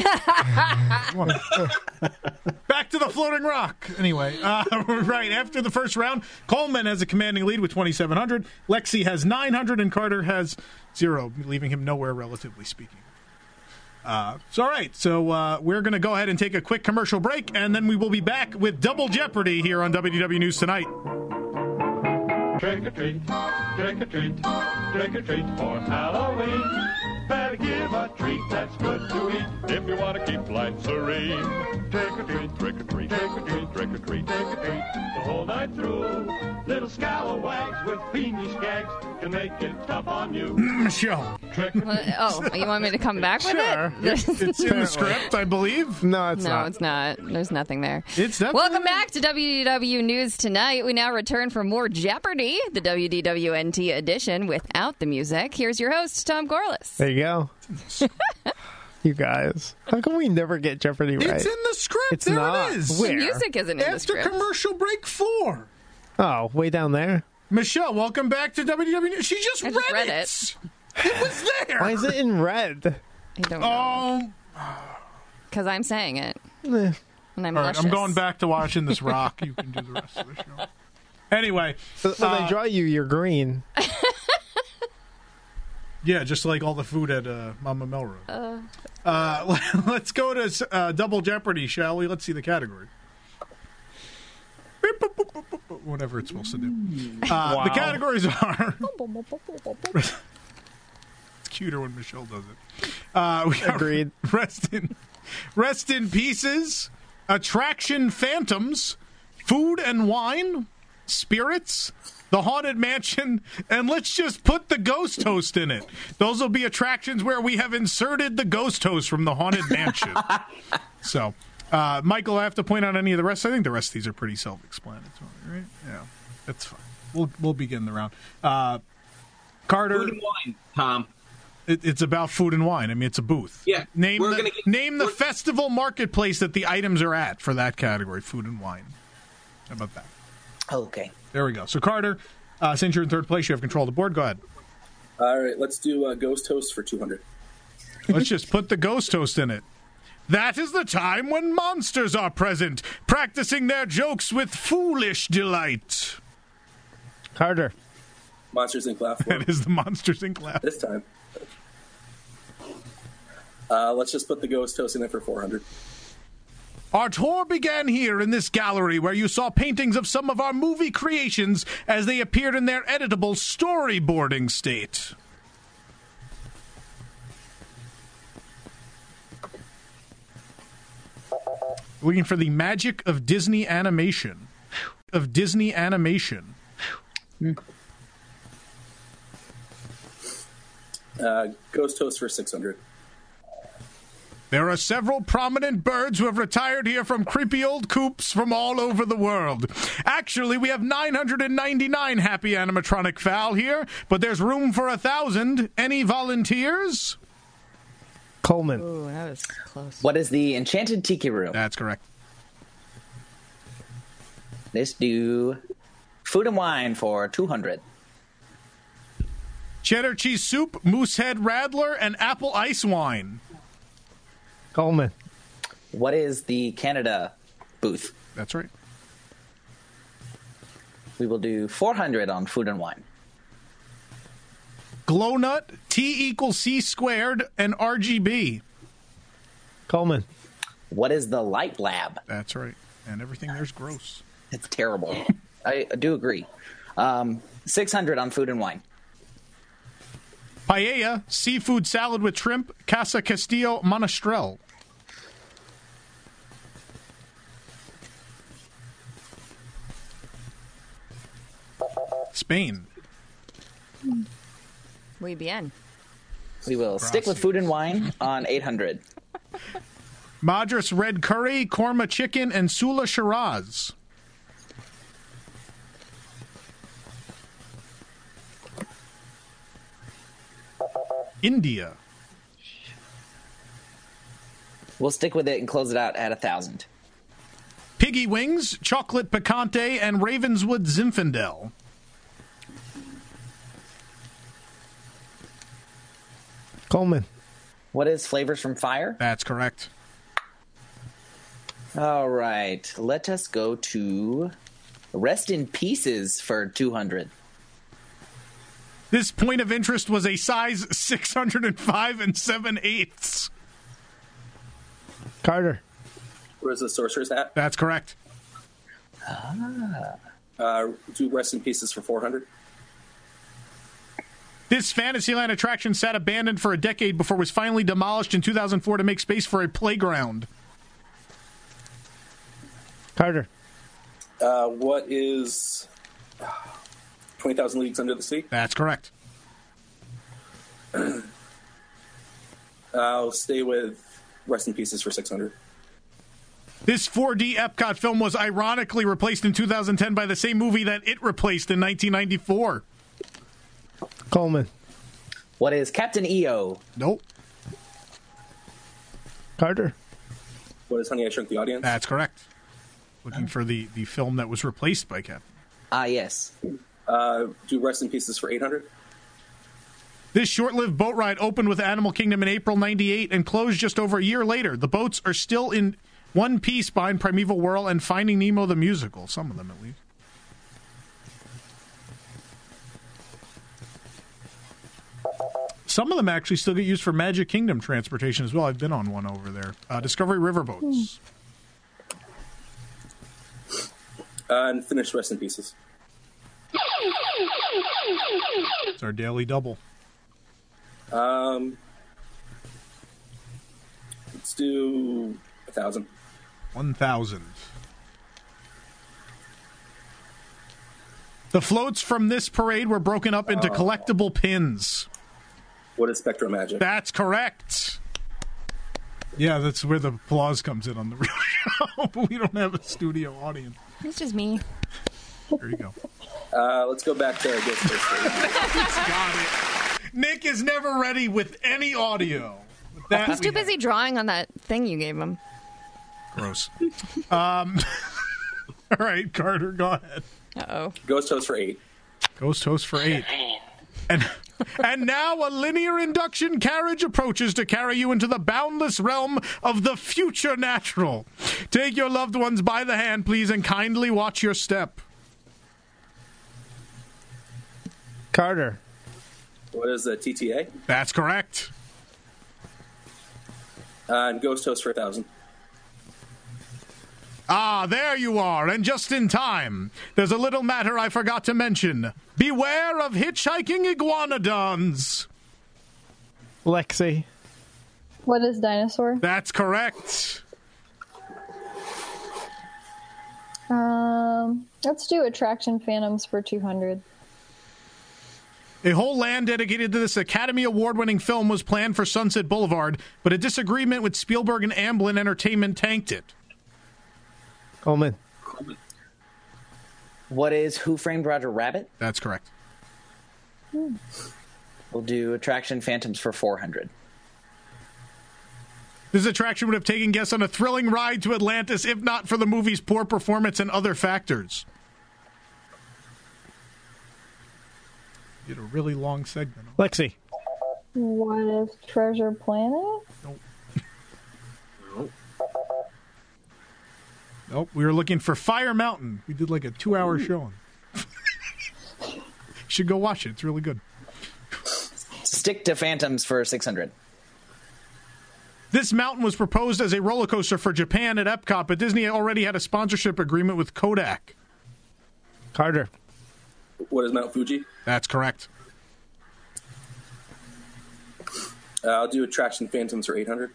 Back to the floating rock. Anyway, uh, right after the first round, Coleman has a commanding lead with twenty-seven hundred. Lexi has nine hundred, and Carter has zero, leaving him nowhere, relatively speaking. Uh, so, all right. So uh, we're going to go ahead and take a quick commercial break, and then we will be back with Double Jeopardy here on W D W News Tonight. Trick or treat, trick or treat, trick or treat for Halloween. Better give a treat that's good to eat if you want to keep life serene. Trick or treat, trick or treat, trick or treat, trick or treat, trick or treat the whole night through. Little scalawags with fiendish gags can make it tough on you. Michelle. Trick or Well, oh, you want me to come back with Sure. it? It's in the script, I believe. No, it's no, not. it's not. There's nothing there. It's definitely Welcome back to W D W News Tonight. We now return for more Jeopardy, the W D W N T edition without the music. Here's your host, Tom Corliss. There you go. You guys. How come we never get Jeopardy right? It's in the script. It's there not. it is. Where? The music isn't in the After script. commercial break four. Oh, way down there? Michelle, welcome back to W D W. She just, I just read, read it. It was there. Why is it in red? I don't know. Oh. Because I'm saying it. Eh. And I'm All right, luscious. I'm going back to watching this rock. You can do the rest of the show. Anyway. So when uh, they draw you, you're green. Yeah, just like all the food at uh, Mama Melrose. Uh, uh, let's go to uh, Double Jeopardy, shall we? Let's see the category. Whatever it's supposed to do. Uh, Wow. The categories are... It's cuter when Michelle does it. Uh, we got Agreed. Rest in, rest in Pieces, Attraction Phantoms, Food and Wine, Spirits, The Haunted Mansion, and let's just put the Ghost Host in it. Those will be attractions where we have inserted the Ghost Host from the Haunted Mansion. So, uh, Michael, I have to point out any of the rest. I think the rest of these are pretty self-explanatory, right? Yeah, that's fine. We'll we'll begin the round. Uh, Carter, Food and wine, Tom. it, it's about food and wine. I mean, it's a booth. Yeah, Name we're the, gonna get- name the we're- festival marketplace that the items are at for that category, food and wine. How about that? Okay. There we go. So, Carter, uh, since you're in third place, you have control of the board. Go ahead. All right, let's do uh, Ghost Host for two hundred. Let's just put the Ghost Host in it. That is the time when monsters are present, practicing their jokes with foolish delight. Carter. Monsters Incorporated laugh for That is the Monsters Incorporated laugh. this time. Uh, let's just put the Ghost Host in it for four hundred. Our tour began here in this gallery where you saw paintings of some of our movie creations as they appeared in their editable storyboarding state. Looking for the magic of Disney animation. Of Disney animation. Uh, Ghost Host for six hundred. There are several prominent birds who have retired here from creepy old coops from all over the world. Actually, we have nine hundred ninety-nine happy animatronic fowl here, but there's room for a thousand. Any volunteers? Coleman. Ooh, that was close. What is the Enchanted Tiki Room? That's correct. Let's do Food and Wine for two hundred. Cheddar cheese soup, Moosehead Radler, and apple ice wine. Coleman. What is the Canada booth? That's right. We will do four hundred on Food and Wine. Glow Nut, T equals C squared, and R G B. Coleman. What is the Light Lab? That's right. And everything there's gross. It's terrible. I do agree. Um, six hundred on Food and Wine. Paella, seafood salad with shrimp, Casa Castillo Monastrell. Spain. Muy bien. We will stick with Food and Wine on eight hundred. Madras red curry, korma chicken, and Sula Shiraz. India. We'll stick with it and close it out at a thousand. Piggy wings, chocolate picante, and Ravenswood Zinfandel. Coleman. What is Flavors from Fire? That's correct. All right. Let us go to Rest in Pieces for two hundred. This point of interest was a size six hundred five and seven eighths. Carter. Where's the Sorcerer's Hat? That's correct. Ah. Uh, do Rest in Pieces for four hundred. This Fantasyland attraction sat abandoned for a decade before it was finally demolished in two thousand four to make space for a playground. Carter. Uh, what is twenty thousand Leagues Under the Sea? That's correct. I'll stay with Rest in Pieces for six hundred. This four D Epcot film was ironically replaced in two thousand ten by the same movie that it replaced in nineteen ninety-four. Coleman. What is Captain E O? Nope. Carter. What is Honey, I Shrunk the Audience? That's correct. Looking for the, the film that was replaced by Captain. Ah, yes. Uh, do Rest in Pieces for eight hundred. This short-lived boat ride opened with Animal Kingdom in April ninety-eight and closed just over a year later. The boats are still in one piece behind Primeval Whirl and Finding Nemo the Musical. Some of them, at least. Some of them actually still get used for Magic Kingdom transportation as well. I've been on one over there. Uh, Discovery River boats. Uh, and finished Rest in Pieces. It's our daily double. Um, let's do a thousand. One thousand. The floats from this parade were broken up into Oh. collectible pins. What is Spectro Magic? That's correct. Yeah, that's where the applause comes in on the real show, but we don't have a studio audience. It's just me. There you go. Uh, let's go back to Ghostbusters. Got it. Nick is never ready with any audio. With that, He's we too busy drawing on that thing you gave him. Gross. Um, all right, Carter, go ahead. Uh-oh. Ghost Host for eight. Ghost Host for eight. And and now a linear induction carriage approaches to carry you into the boundless realm of the future natural. Take your loved ones by the hand, please, and kindly watch your step. Carter. What is the T T A? That's correct. Uh, and Ghost Host for a thousand. Ah, there you are, and just in time. There's a little matter I forgot to mention. Beware of hitchhiking iguanodons. Lexi. What is dinosaur? That's correct. Um, let's do attraction phantoms for two hundred. A whole land dedicated to this Academy Award-winning film was planned for Sunset Boulevard, but a disagreement with Spielberg and Amblin Entertainment tanked it. Coleman. What is Who Framed Roger Rabbit? That's correct. Hmm. We'll do attraction phantoms for four hundred. This attraction would have taken guests on a thrilling ride to Atlantis if not for the movie's poor performance and other factors. Did a really long segment. Lexi. What is Treasure Planet? Nope. Nope. We were looking for Fire Mountain. We did like a two-hour show. You should go watch it. It's really good. Stick to phantoms for six hundred. This mountain was proposed as a roller coaster for Japan at Epcot, but Disney already had a sponsorship agreement with Kodak. Carter. What is Mount Fuji? That's correct. Uh, I'll do attraction phantoms for eight hundred.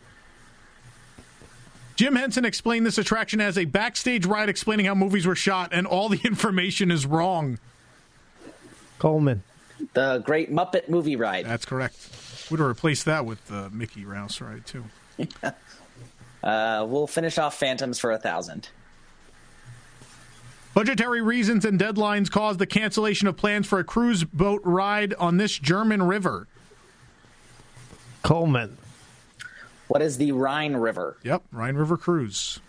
Jim Henson explained this attraction as a backstage ride explaining how movies were shot, and all the information is wrong. Coleman. The Great Muppet Movie Ride. That's correct. Would have replaced that with the Mickey Rouse ride, too. uh, we'll finish off phantoms for a thousand. Budgetary reasons and deadlines caused the cancellation of plans for a cruise boat ride on this German river. Coleman. What is the Rhine River? Yep, Rhine River Cruise.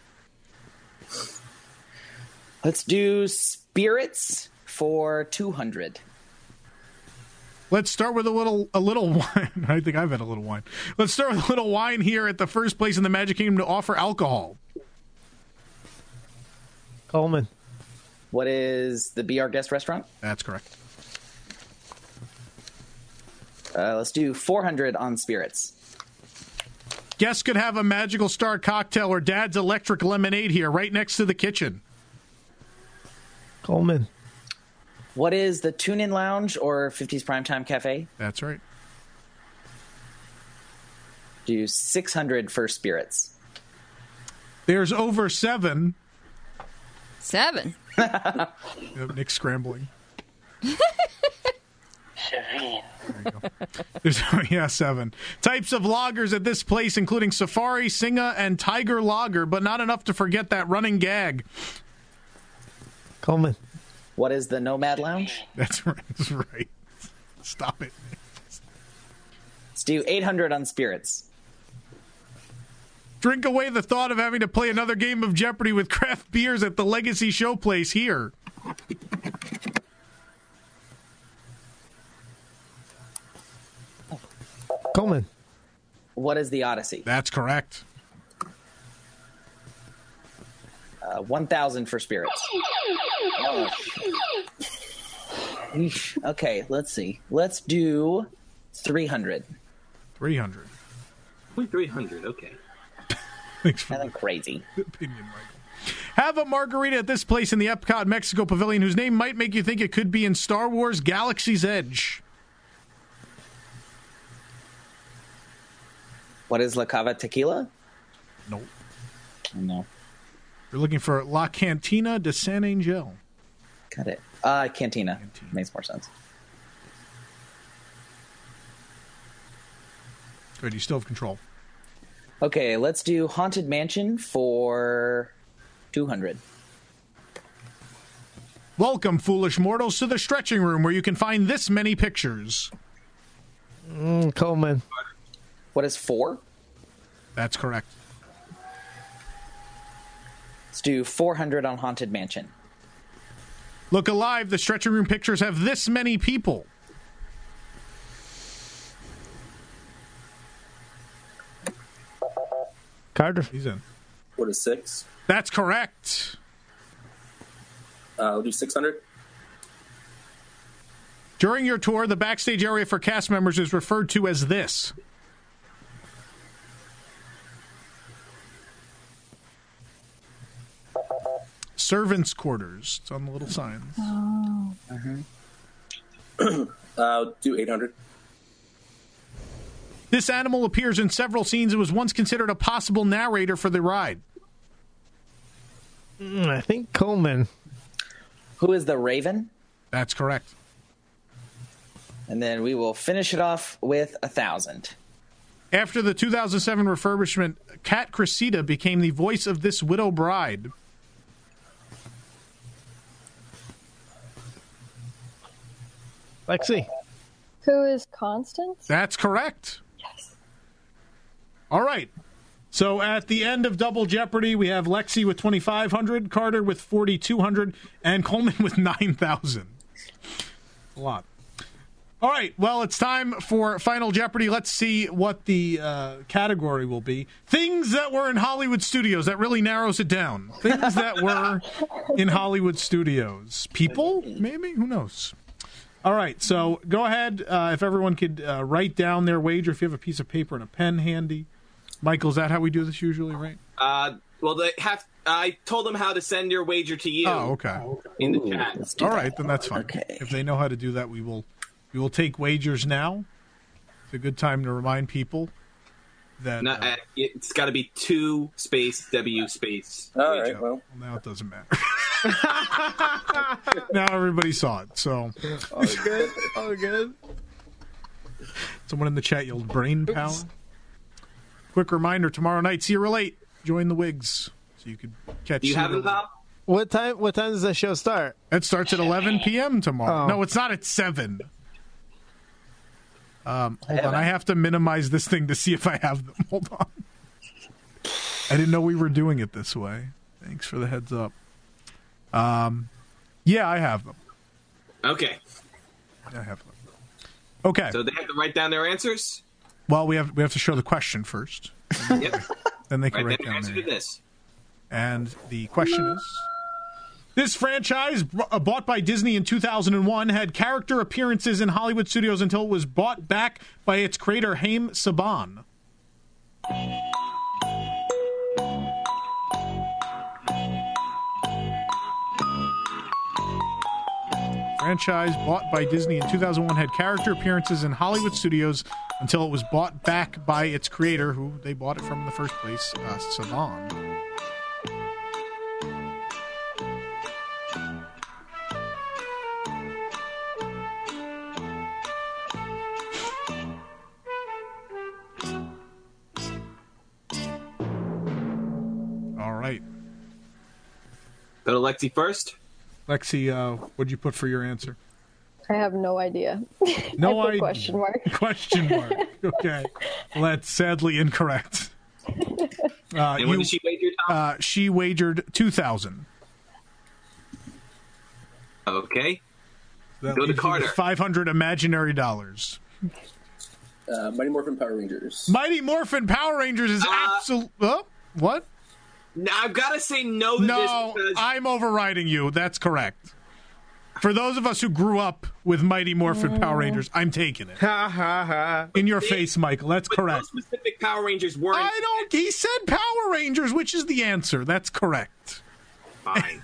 Let's do Spirits for two hundred. Let's start with a little a little wine. I think I've had a little wine. Let's start with a little wine here at the first place in the Magic Kingdom to offer alcohol. Coleman. What is the Be Our Guest restaurant? That's correct. Uh, let's do four hundred on Spirits. Guests could have a Magical Star cocktail or Dad's Electric Lemonade here, right next to the kitchen. Coleman. What is the Tune-In Lounge or fifties Primetime Cafe? That's right. Do six hundred for Spirits. There's over seven. Seven. Yep, Nick's scrambling. Seven. There you go. There's, yeah, seven. Types of lagers at this place, including Safari, Singa, and Tiger Lager, but not enough to forget that running gag. Coleman. What is the Nomad Lounge? That's right. That's right. Stop it. Let's do eight hundred on Spirits. Drink away the thought of having to play another game of Jeopardy with craft beers at the Legacy Showplace here. Coleman. What is the Odyssey? That's correct. Uh, one thousand for Spirits. Oh. Eesh. Okay, let's see. Let's do three hundred. three hundred. three hundred, okay. Thanks for That's crazy. the opinion, Michael. Have a margarita at this place in the Epcot Mexico Pavilion whose name might make you think it could be in Star Wars Galaxy's Edge. What is La Cava Tequila? Nope. No. You're looking for La Cantina de San Angel. Got it. Uh, Cantina. Cantina. Makes more sense. Good, you still have control. Okay, let's do Haunted Mansion for two hundred. Welcome, foolish mortals, to the stretching room where you can find this many pictures. Mm, Coleman. What is four? That's correct. Let's do four hundred on Haunted Mansion. Look alive, the stretching room pictures have this many people. Carter. He's in. What is six? That's correct. Uh, I'll do six hundred. During your tour, the backstage area for cast members is referred to as this. Servants' quarters. It's on the little signs. Oh. Uh-huh. uh, I'll do eight hundred. This animal appears in several scenes and was once considered a possible narrator for the ride. Mm, I think Coleman. Who is the Raven? That's correct. And then we will finish it off with a thousand. After the two thousand seven refurbishment, Kat Cressida became the voice of this widow bride. Lexi. Who is Constance? That's correct. Yes. All right. So at the end of Double Jeopardy, we have Lexi with twenty-five hundred, Carter with forty-two hundred, and Coleman with nine thousand. A lot. All right. Well, it's time for Final Jeopardy. Let's see what the uh, category will be. Things that were in Hollywood studios. That really narrows it down. Things that were in Hollywood studios. People? Maybe? Who knows? All right. So go ahead. Uh, if everyone could uh, write down their wager, if you have a piece of paper and a pen handy. Michael, is that how we do this usually, right? Uh, well, they have. I told them how to send your wager to you. Oh, okay. In the Ooh, chat. let's do All that. right, then that's fine. Okay. If they know how to do that, we will we will take wagers now. It's a good time to remind people that No, uh, uh, it's got to be two space W space. All wager. right, well. well, now it doesn't matter. Now everybody saw it. So Oh, good. Oh, good. someone in the chat yelled brain power. Quick reminder, tomorrow night, see you real late. Join the Wigs so you could catch Do you See have Real them, Late. Tom? What time? What time does the show start? It starts at eleven p.m. tomorrow. Oh. No, it's not at seven. Um, hold on, haven't. I have to minimize this thing to see if I have them. Hold on. I didn't know we were doing it this way. Thanks for the heads up. Um, yeah, I have them. Okay. I have them. Okay. So they have to write down their answers? Well, we have we have to show the question first. And then, Yep. then they can Write write down your down answer their to this. And the question is, this franchise, b- uh, bought by Disney in two thousand one, had character appearances in Hollywood studios until it was bought back by its creator, Haim Saban. Franchise bought by Disney in two thousand one had character appearances in Hollywood studios until it was bought back by its creator, who they bought it from in the first place, uh, Saban. All right. Go to Lexi first. Lexi, uh, what'd you put for your answer? I have no idea. No I put idea. question mark. Question mark. Okay. Well, that's sadly incorrect. Uh, And what you- did she wager, Tom? uh, she wagered two thousand. Okay. That Go to leaves you with Carter. five hundred imaginary dollars. Uh, Mighty Morphin Power Rangers. Mighty Morphin Power Rangers is Uh, absolute. Oh, what? Now, I've got to say no to No, this because I'm overriding you. That's correct. For those of us who grew up with Mighty Morphin Power Rangers, I'm taking it. Ha ha ha. In your face, Michael. That's but correct. those specific Power Rangers weren't. I don't. He said Power Rangers, which is the answer. That's correct. Fine.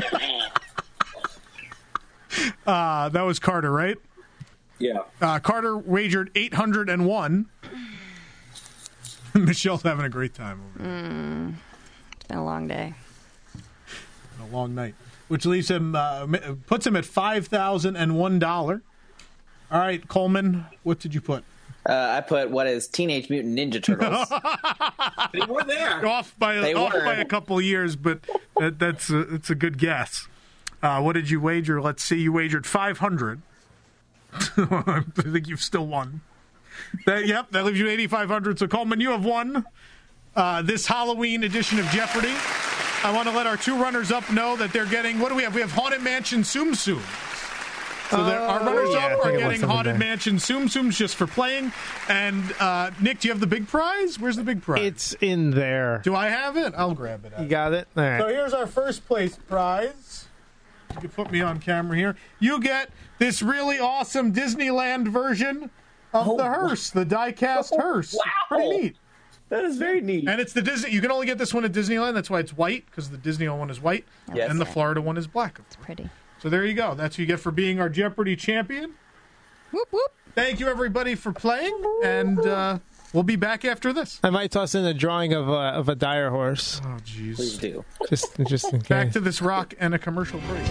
Uh, that was Carter, right? Yeah. Uh, Carter wagered eight hundred one. Michelle's having a great time over there. Mm, it's been a long day. A long night. Which leaves him, uh, puts him at five thousand one dollars. All right, Coleman, what did you put? Uh, I put what is Teenage Mutant Ninja Turtles. They were there. Off by, They off were. by a couple years, but that, that's, a, that's a good guess. Uh, what did you wager? Let's see. You wagered five hundred. I think you've still won. That, yep, that leaves you eighty-five hundred. So, Coleman, you have won uh, this Halloween edition of Jeopardy! I want to let our two runners-up know that they're getting, what do we have? We have Haunted Mansion Tsum Tsum. So Oh, our yeah, runners-up I are think it was getting something Haunted there. Mansion Tsum Tsums just for playing. And, uh, Nick, do you have the big prize? Where's the big prize? It's in there. Do I have it? I'll grab it. You got it? All right. So here's our first place prize. You can put me on camera here. You get this really awesome Disneyland version of Oh, the hearse, the die-cast hearse. wow. Pretty neat. That is very neat. And it's the Disney. You can only get this one at Disneyland. That's why it's white, because the Disney one is white, Yes. and the Florida one is black. It's pretty. So there you go. That's what you get for being our Jeopardy champion. Whoop, whoop. Thank you, everybody, for playing, and uh, we'll be back after this. I might toss in a drawing of a, of a dire horse, Oh, jeez. Please do. just just in Back case. to this rock and a commercial break.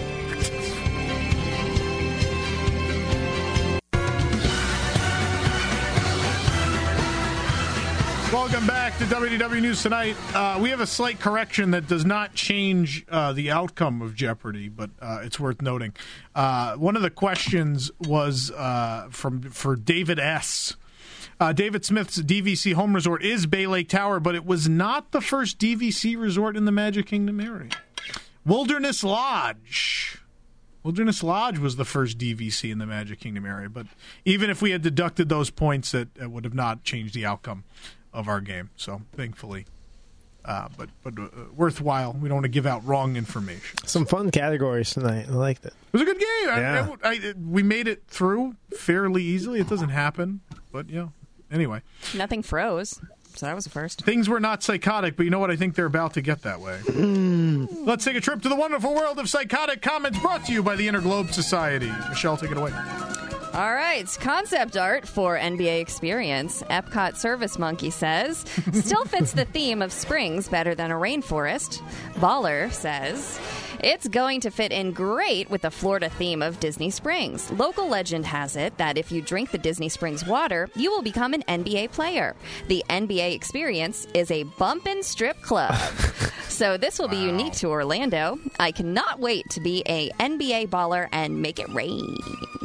Welcome back to W D W News Tonight. Uh, we have a slight correction that does not change uh, the outcome of Jeopardy, but uh, it's worth noting. Uh, one of the questions was uh, from for David S. Uh, David Smith's D V C home resort is Bay Lake Tower, but it was not the first D V C resort in the Magic Kingdom area. Wilderness Lodge. Wilderness Lodge was the first D V C in the Magic Kingdom area, but even if we had deducted those points, it, it would have not changed the outcome of our game. So, thankfully, uh, but but uh, worthwhile. We don't want to give out wrong information. Some fun categories tonight. I liked it. It was a good game. I- Yeah. I, I, we made it through fairly easily. It doesn't happen, but yeah. Anyway, Nothing froze, so that was a first. things were not psychotic, but you know what? I think they're about to get that way. Let's take a trip to the wonderful world of psychotic comments, brought to you by the Inner Globe Society. Michelle, take it away. All right, concept art for N B A Experience. Epcot Service Monkey says, still fits the theme of springs better than a rainforest. Baller says, it's going to fit in great with the Florida theme of Disney Springs. Local legend has it that if you drink the Disney Springs water, you will become an N B A player. The N B A Experience is a bump and strip club. So this will be unique to Orlando. I cannot wait to be a N B A baller and make it rain.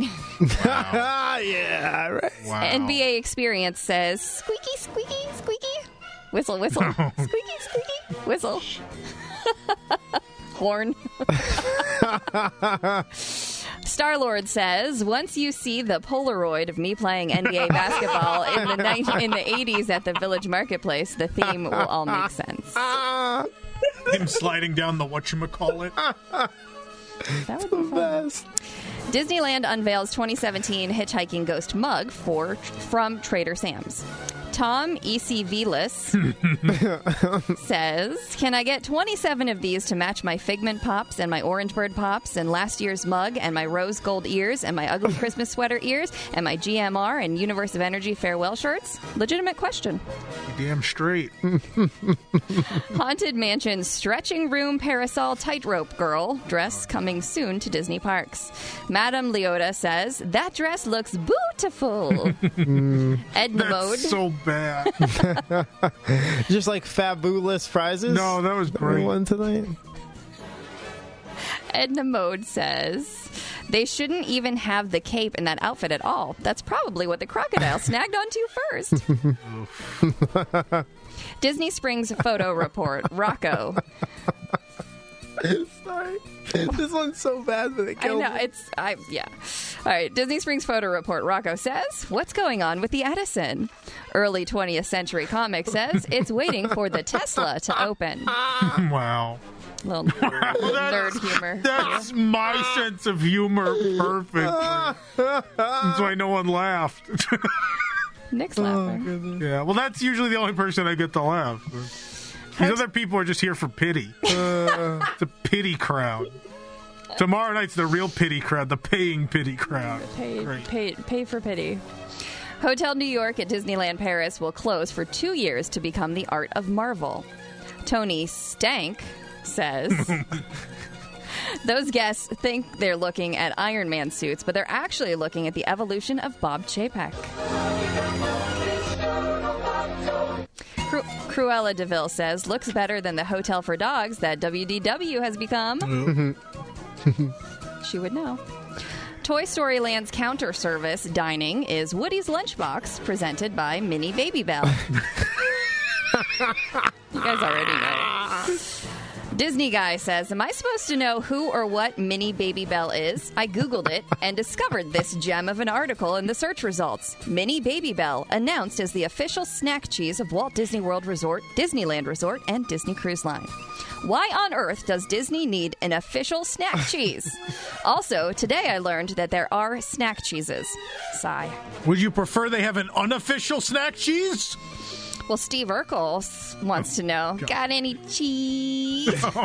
yeah, right. Wow. N B A Experience says, squeaky, squeaky, squeaky. Whistle, whistle. Squeaky, squeaky. Whistle. Horn. Star-Lord says, once you see the Polaroid of me playing N B A basketball in the ni- in the eighties at the Village Marketplace, the theme will all make sense. Him sliding down the whatchamacallit. That would be fun. Disneyland unveils twenty seventeen Hitchhiking Ghost mug for from Trader Sam's. Tom E C Velas says, can I get twenty-seven of these to match my Figment Pops and my Orange Bird Pops and last year's mug and my Rose Gold ears and my Ugly Christmas Sweater ears and my G M R and Universe of Energy farewell shirts? Legitimate question. Damn straight. Haunted Mansion Stretching Room Parasol Tightrope Girl dress coming soon to Disney parks. Madame Leota says, that dress looks beautiful. Edna Mode. That's so bad. Just like fabulous prizes. No, that was great. One tonight. Edna Mode says, they shouldn't even have the cape in that outfit at all. That's probably what the crocodile snagged onto first. Disney Springs photo report. Rocco. Sorry. This one's so bad, but it I killed know me. it's I yeah. All right, Disney Springs photo report. Rocco says, what's going on with the Edison? Early twentieth century comic says it's waiting for the Tesla to open. Wow. Little nerd humor. That's my sense of humor perfectly. That's why no one laughed. Nick's laughing. Yeah, well, that's usually the only person I get to laugh. These other people are just here for pity. Uh, it's a pity crowd. Tomorrow night's the real pity crowd, the paying pity crowd. Pay, pay, pay for pity. Hotel New York at Disneyland Paris will close for two years to become the Art of Marvel. Tony Stank says... Those guests think they're looking at Iron Man suits, but they're actually looking at the evolution of Bob Chapek. Cru- Cruella DeVille says, looks better than the hotel for dogs that W D W has become. She would know. Toy Story Land's counter service dining is Woody's Lunchbox, presented by Minnie Babybel. You guys already know. Disney Guy says, am I supposed to know who or what Minnie Babybel is? I Googled it and discovered this gem of an article in the search results. Minnie Babybel, announced as the official snack cheese of Walt Disney World Resort, Disneyland Resort, and Disney Cruise Line. Why on earth does Disney need an official snack cheese? Also, today I learned that there are snack cheeses. Sigh. Would you prefer they have an unofficial snack cheese? Well, Steve Urkel wants to know, God. Got any cheese? uh,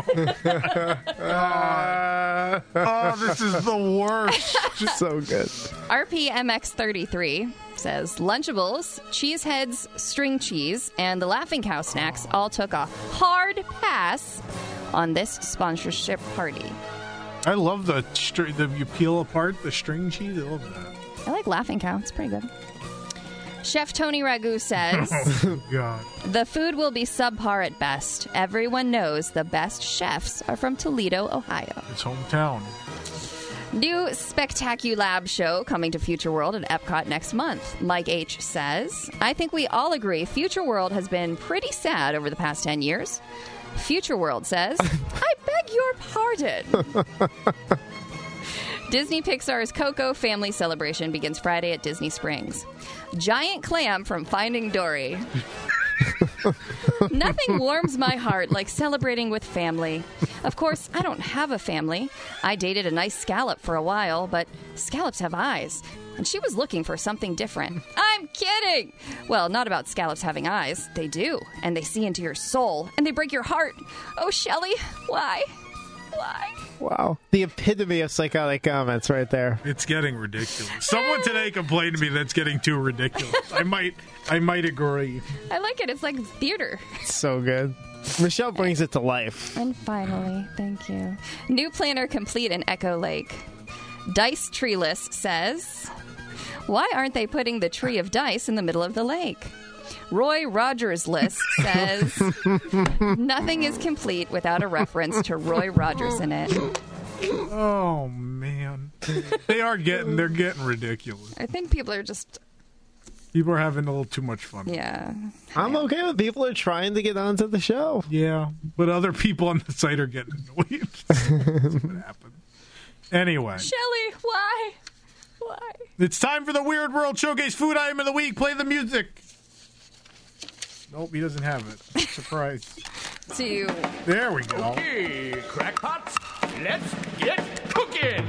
oh, this is the worst. So good. R P M X thirty-three says, Lunchables, Cheeseheads, String Cheese, and the Laughing Cow snacks all took a hard pass on this sponsorship party. I love the, str- the you peel apart the string cheese. I love that. I like Laughing Cow. It's pretty good. Chef Tony Ragu says, oh, God. The food will be subpar at best. Everyone knows the best chefs are from Toledo, Ohio. It's hometown. New Spectaculab show coming to Future World at Epcot next month. Mike H. says, I think we all agree Future World has been pretty sad over the past ten years. Future World says, I beg your pardon. Disney Pixar's Coco Family Celebration begins Friday at Disney Springs. Giant clam from Finding Dory. Nothing warms my heart like celebrating with family. Of course, I don't have a family. I dated a nice scallop for a while, but scallops have eyes, and she was looking for something different. I'm kidding! Well, not about scallops having eyes. They do, and they see into your soul, and they break your heart. Oh, Shelley, why? Why? Wow. The epitome of psychotic comments right there. It's getting ridiculous. Someone today complained to me that's getting too ridiculous. I might I might agree. I like it. It's like theater. It's so good. Michelle brings it to life. And finally, thank you. New planner complete in Echo Lake. Dice Treeless says, why aren't they putting the tree of dice in the middle of the lake? Roy Rogers List says, nothing is complete without a reference to Roy Rogers in it. Oh, man. They are getting, they're getting ridiculous. I think people are just... People are having a little too much fun. Yeah. I'm okay with people are trying to get onto the show. Yeah, but other people on the site are getting annoyed. That's what happened. Anyway. Shelley, why? Why? It's time for the Weird World Showcase Food Item of the Week. Play the music. Nope, he doesn't have it. Surprise. Two. There we go. Okay, crackpots, let's get cooking.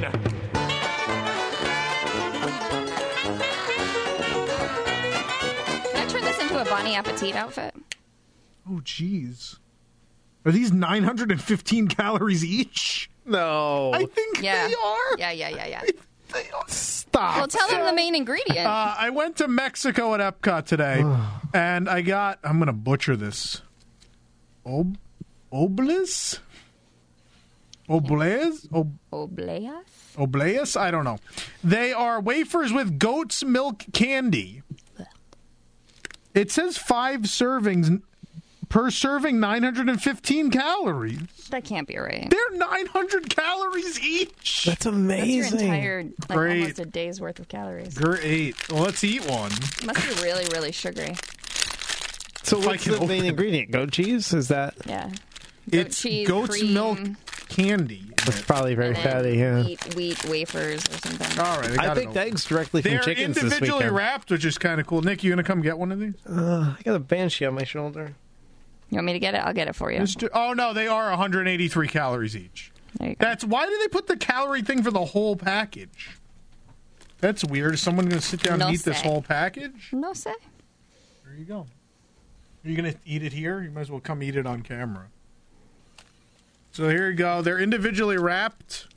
Can I turn this into a Bonnie Appetit outfit? Oh, jeez. Are these nine hundred fifteen calories each? No. I think yeah. they are. Yeah, yeah, yeah, yeah. They are. Stop. Well, tell them the main ingredient. Uh, I went to Mexico at Epcot today, and I got, I'm going to butcher this, Ob- Oblis? Obleas? Ob- Obleas? Obleas? I don't know. They are wafers with goat's milk candy. It says five servings per serving, nine hundred fifteen calories. That can't be right. They're nine hundred calories each. That's amazing. That's your entire, like, Great. almost a day's worth of calories. Great. Well, let's eat one. It must be really, really sugary. So If I what's can the open main it. ingredient? Goat cheese? Is that? Yeah. Goat It's cheese, goat's cream. milk candy. It's probably very And then fatty, yeah. Wheat, wheat wafers or something. All right, I, I got think it. eggs directly from They're chickens this individually weekend. wrapped, which is kind of cool. Nick, you gonna come get one of these? Uh, I got a banshee on my shoulder. You want me to get it? I'll get it for you. Mister Oh no, they are one hundred eighty-three calories each. There you go. That's why do they put the calorie thing for the whole package? That's weird. Is someone going to sit down No and eat this say. whole package? No say. There you go. Are you going to eat it here? You might as well come eat it on camera. So here you go. They're individually wrapped.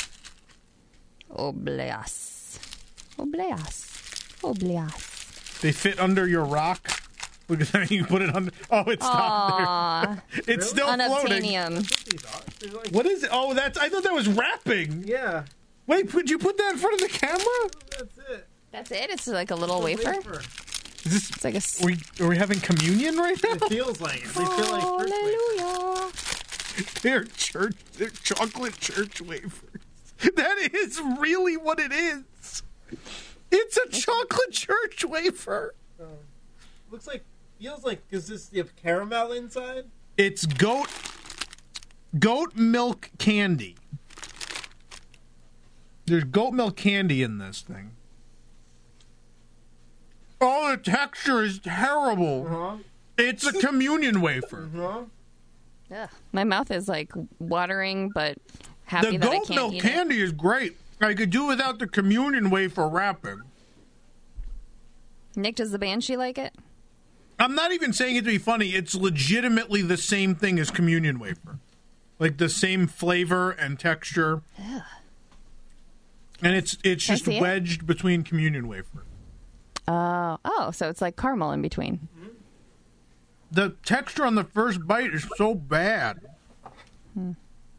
Obleas. Obleas. Obleas. They fit under your rock. Look at that. You put it under. Oh, it's not Aww. there. It's still floating. Unobtainium. What is it? Oh, that's. I thought that was wrapping. Yeah. Wait, would you put that in front of the camera? That's it. That's it? It's like a little wafer? Is this, It's like a... s- are, we, are we having communion right now? It feels like it. They feel like church wafers. Hallelujah. They're church. They're chocolate church wafers. That is really what it is. It's a chocolate church wafer. Oh. Looks like, feels like, is this the caramel inside? It's goat goat milk candy. There's goat milk candy in this thing. Oh, the texture is terrible. Uh-huh. It's a communion wafer. Uh-huh. Ugh. My mouth is like watering, but happy The that I goat can't milk eat candy is great. I could do without the communion wafer wrapping. it. Nick, does the Banshee like it? I'm not even saying it to be funny. It's legitimately the same thing as communion wafer. Like the same flavor and texture. Ugh. And it's it's Can I just see it? wedged between communion wafer. Uh, oh, so it's like caramel in between. The texture on the first bite is so bad. Hmm.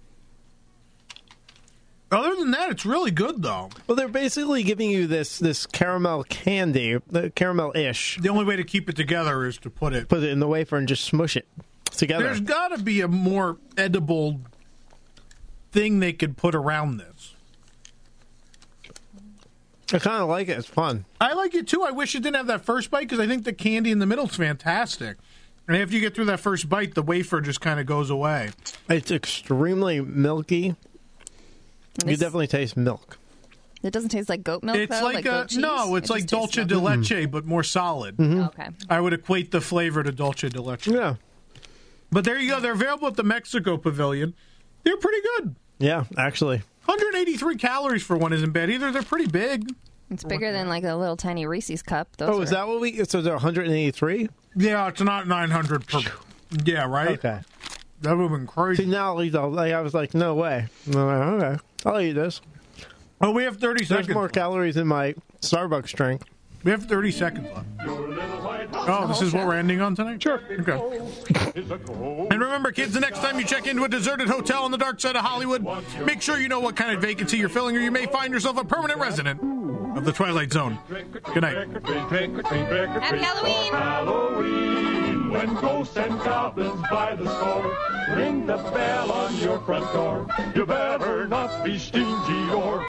Other than that, it's really good, though. Well, they're basically giving you this this caramel candy, the caramel-ish. The only way to keep it together is to put it... Put it in the wafer and just smush it together. There's got to be a more edible thing they could put around this. I kind of like it. It's fun. I like it, too. I wish it didn't have that first bite, because I think the candy in the middle is fantastic. And after you get through that first bite, the wafer just kind of goes away. It's extremely milky. You This- definitely taste milk. It doesn't taste like goat milk, It's though? like, Like, a... goat cheese? No, it's It like just dulce tastes de milk. leche, but more solid. Okay. I would equate the flavor to dulce de leche. Yeah. But there you go. They're available at the Mexico Pavilion. They're pretty good. Yeah, actually. one hundred eighty-three calories for one isn't bad either. They're pretty big. It's bigger than like a little tiny Reese's cup. Those Oh, is are- that what we... So they're one hundred eighty-three? Yeah, it's not nine hundred per... Yeah, right? Okay. That would have been crazy. See, now like, I was like, no way. I'm like, okay, I'll eat this. Oh, we have thirty There's seconds. more calories in my Starbucks drink. We have thirty seconds left. Oh, this is what we're ending on tonight? Sure. Okay. And remember, kids, the next time you check into a deserted hotel on the dark side of Hollywood, make sure you know what kind of vacancy you're filling, or you may find yourself a permanent resident of the Twilight Zone. Good night. Happy Halloween! Halloween, when ghosts and goblins by the score ring the bell on your front door. You better not be stingy or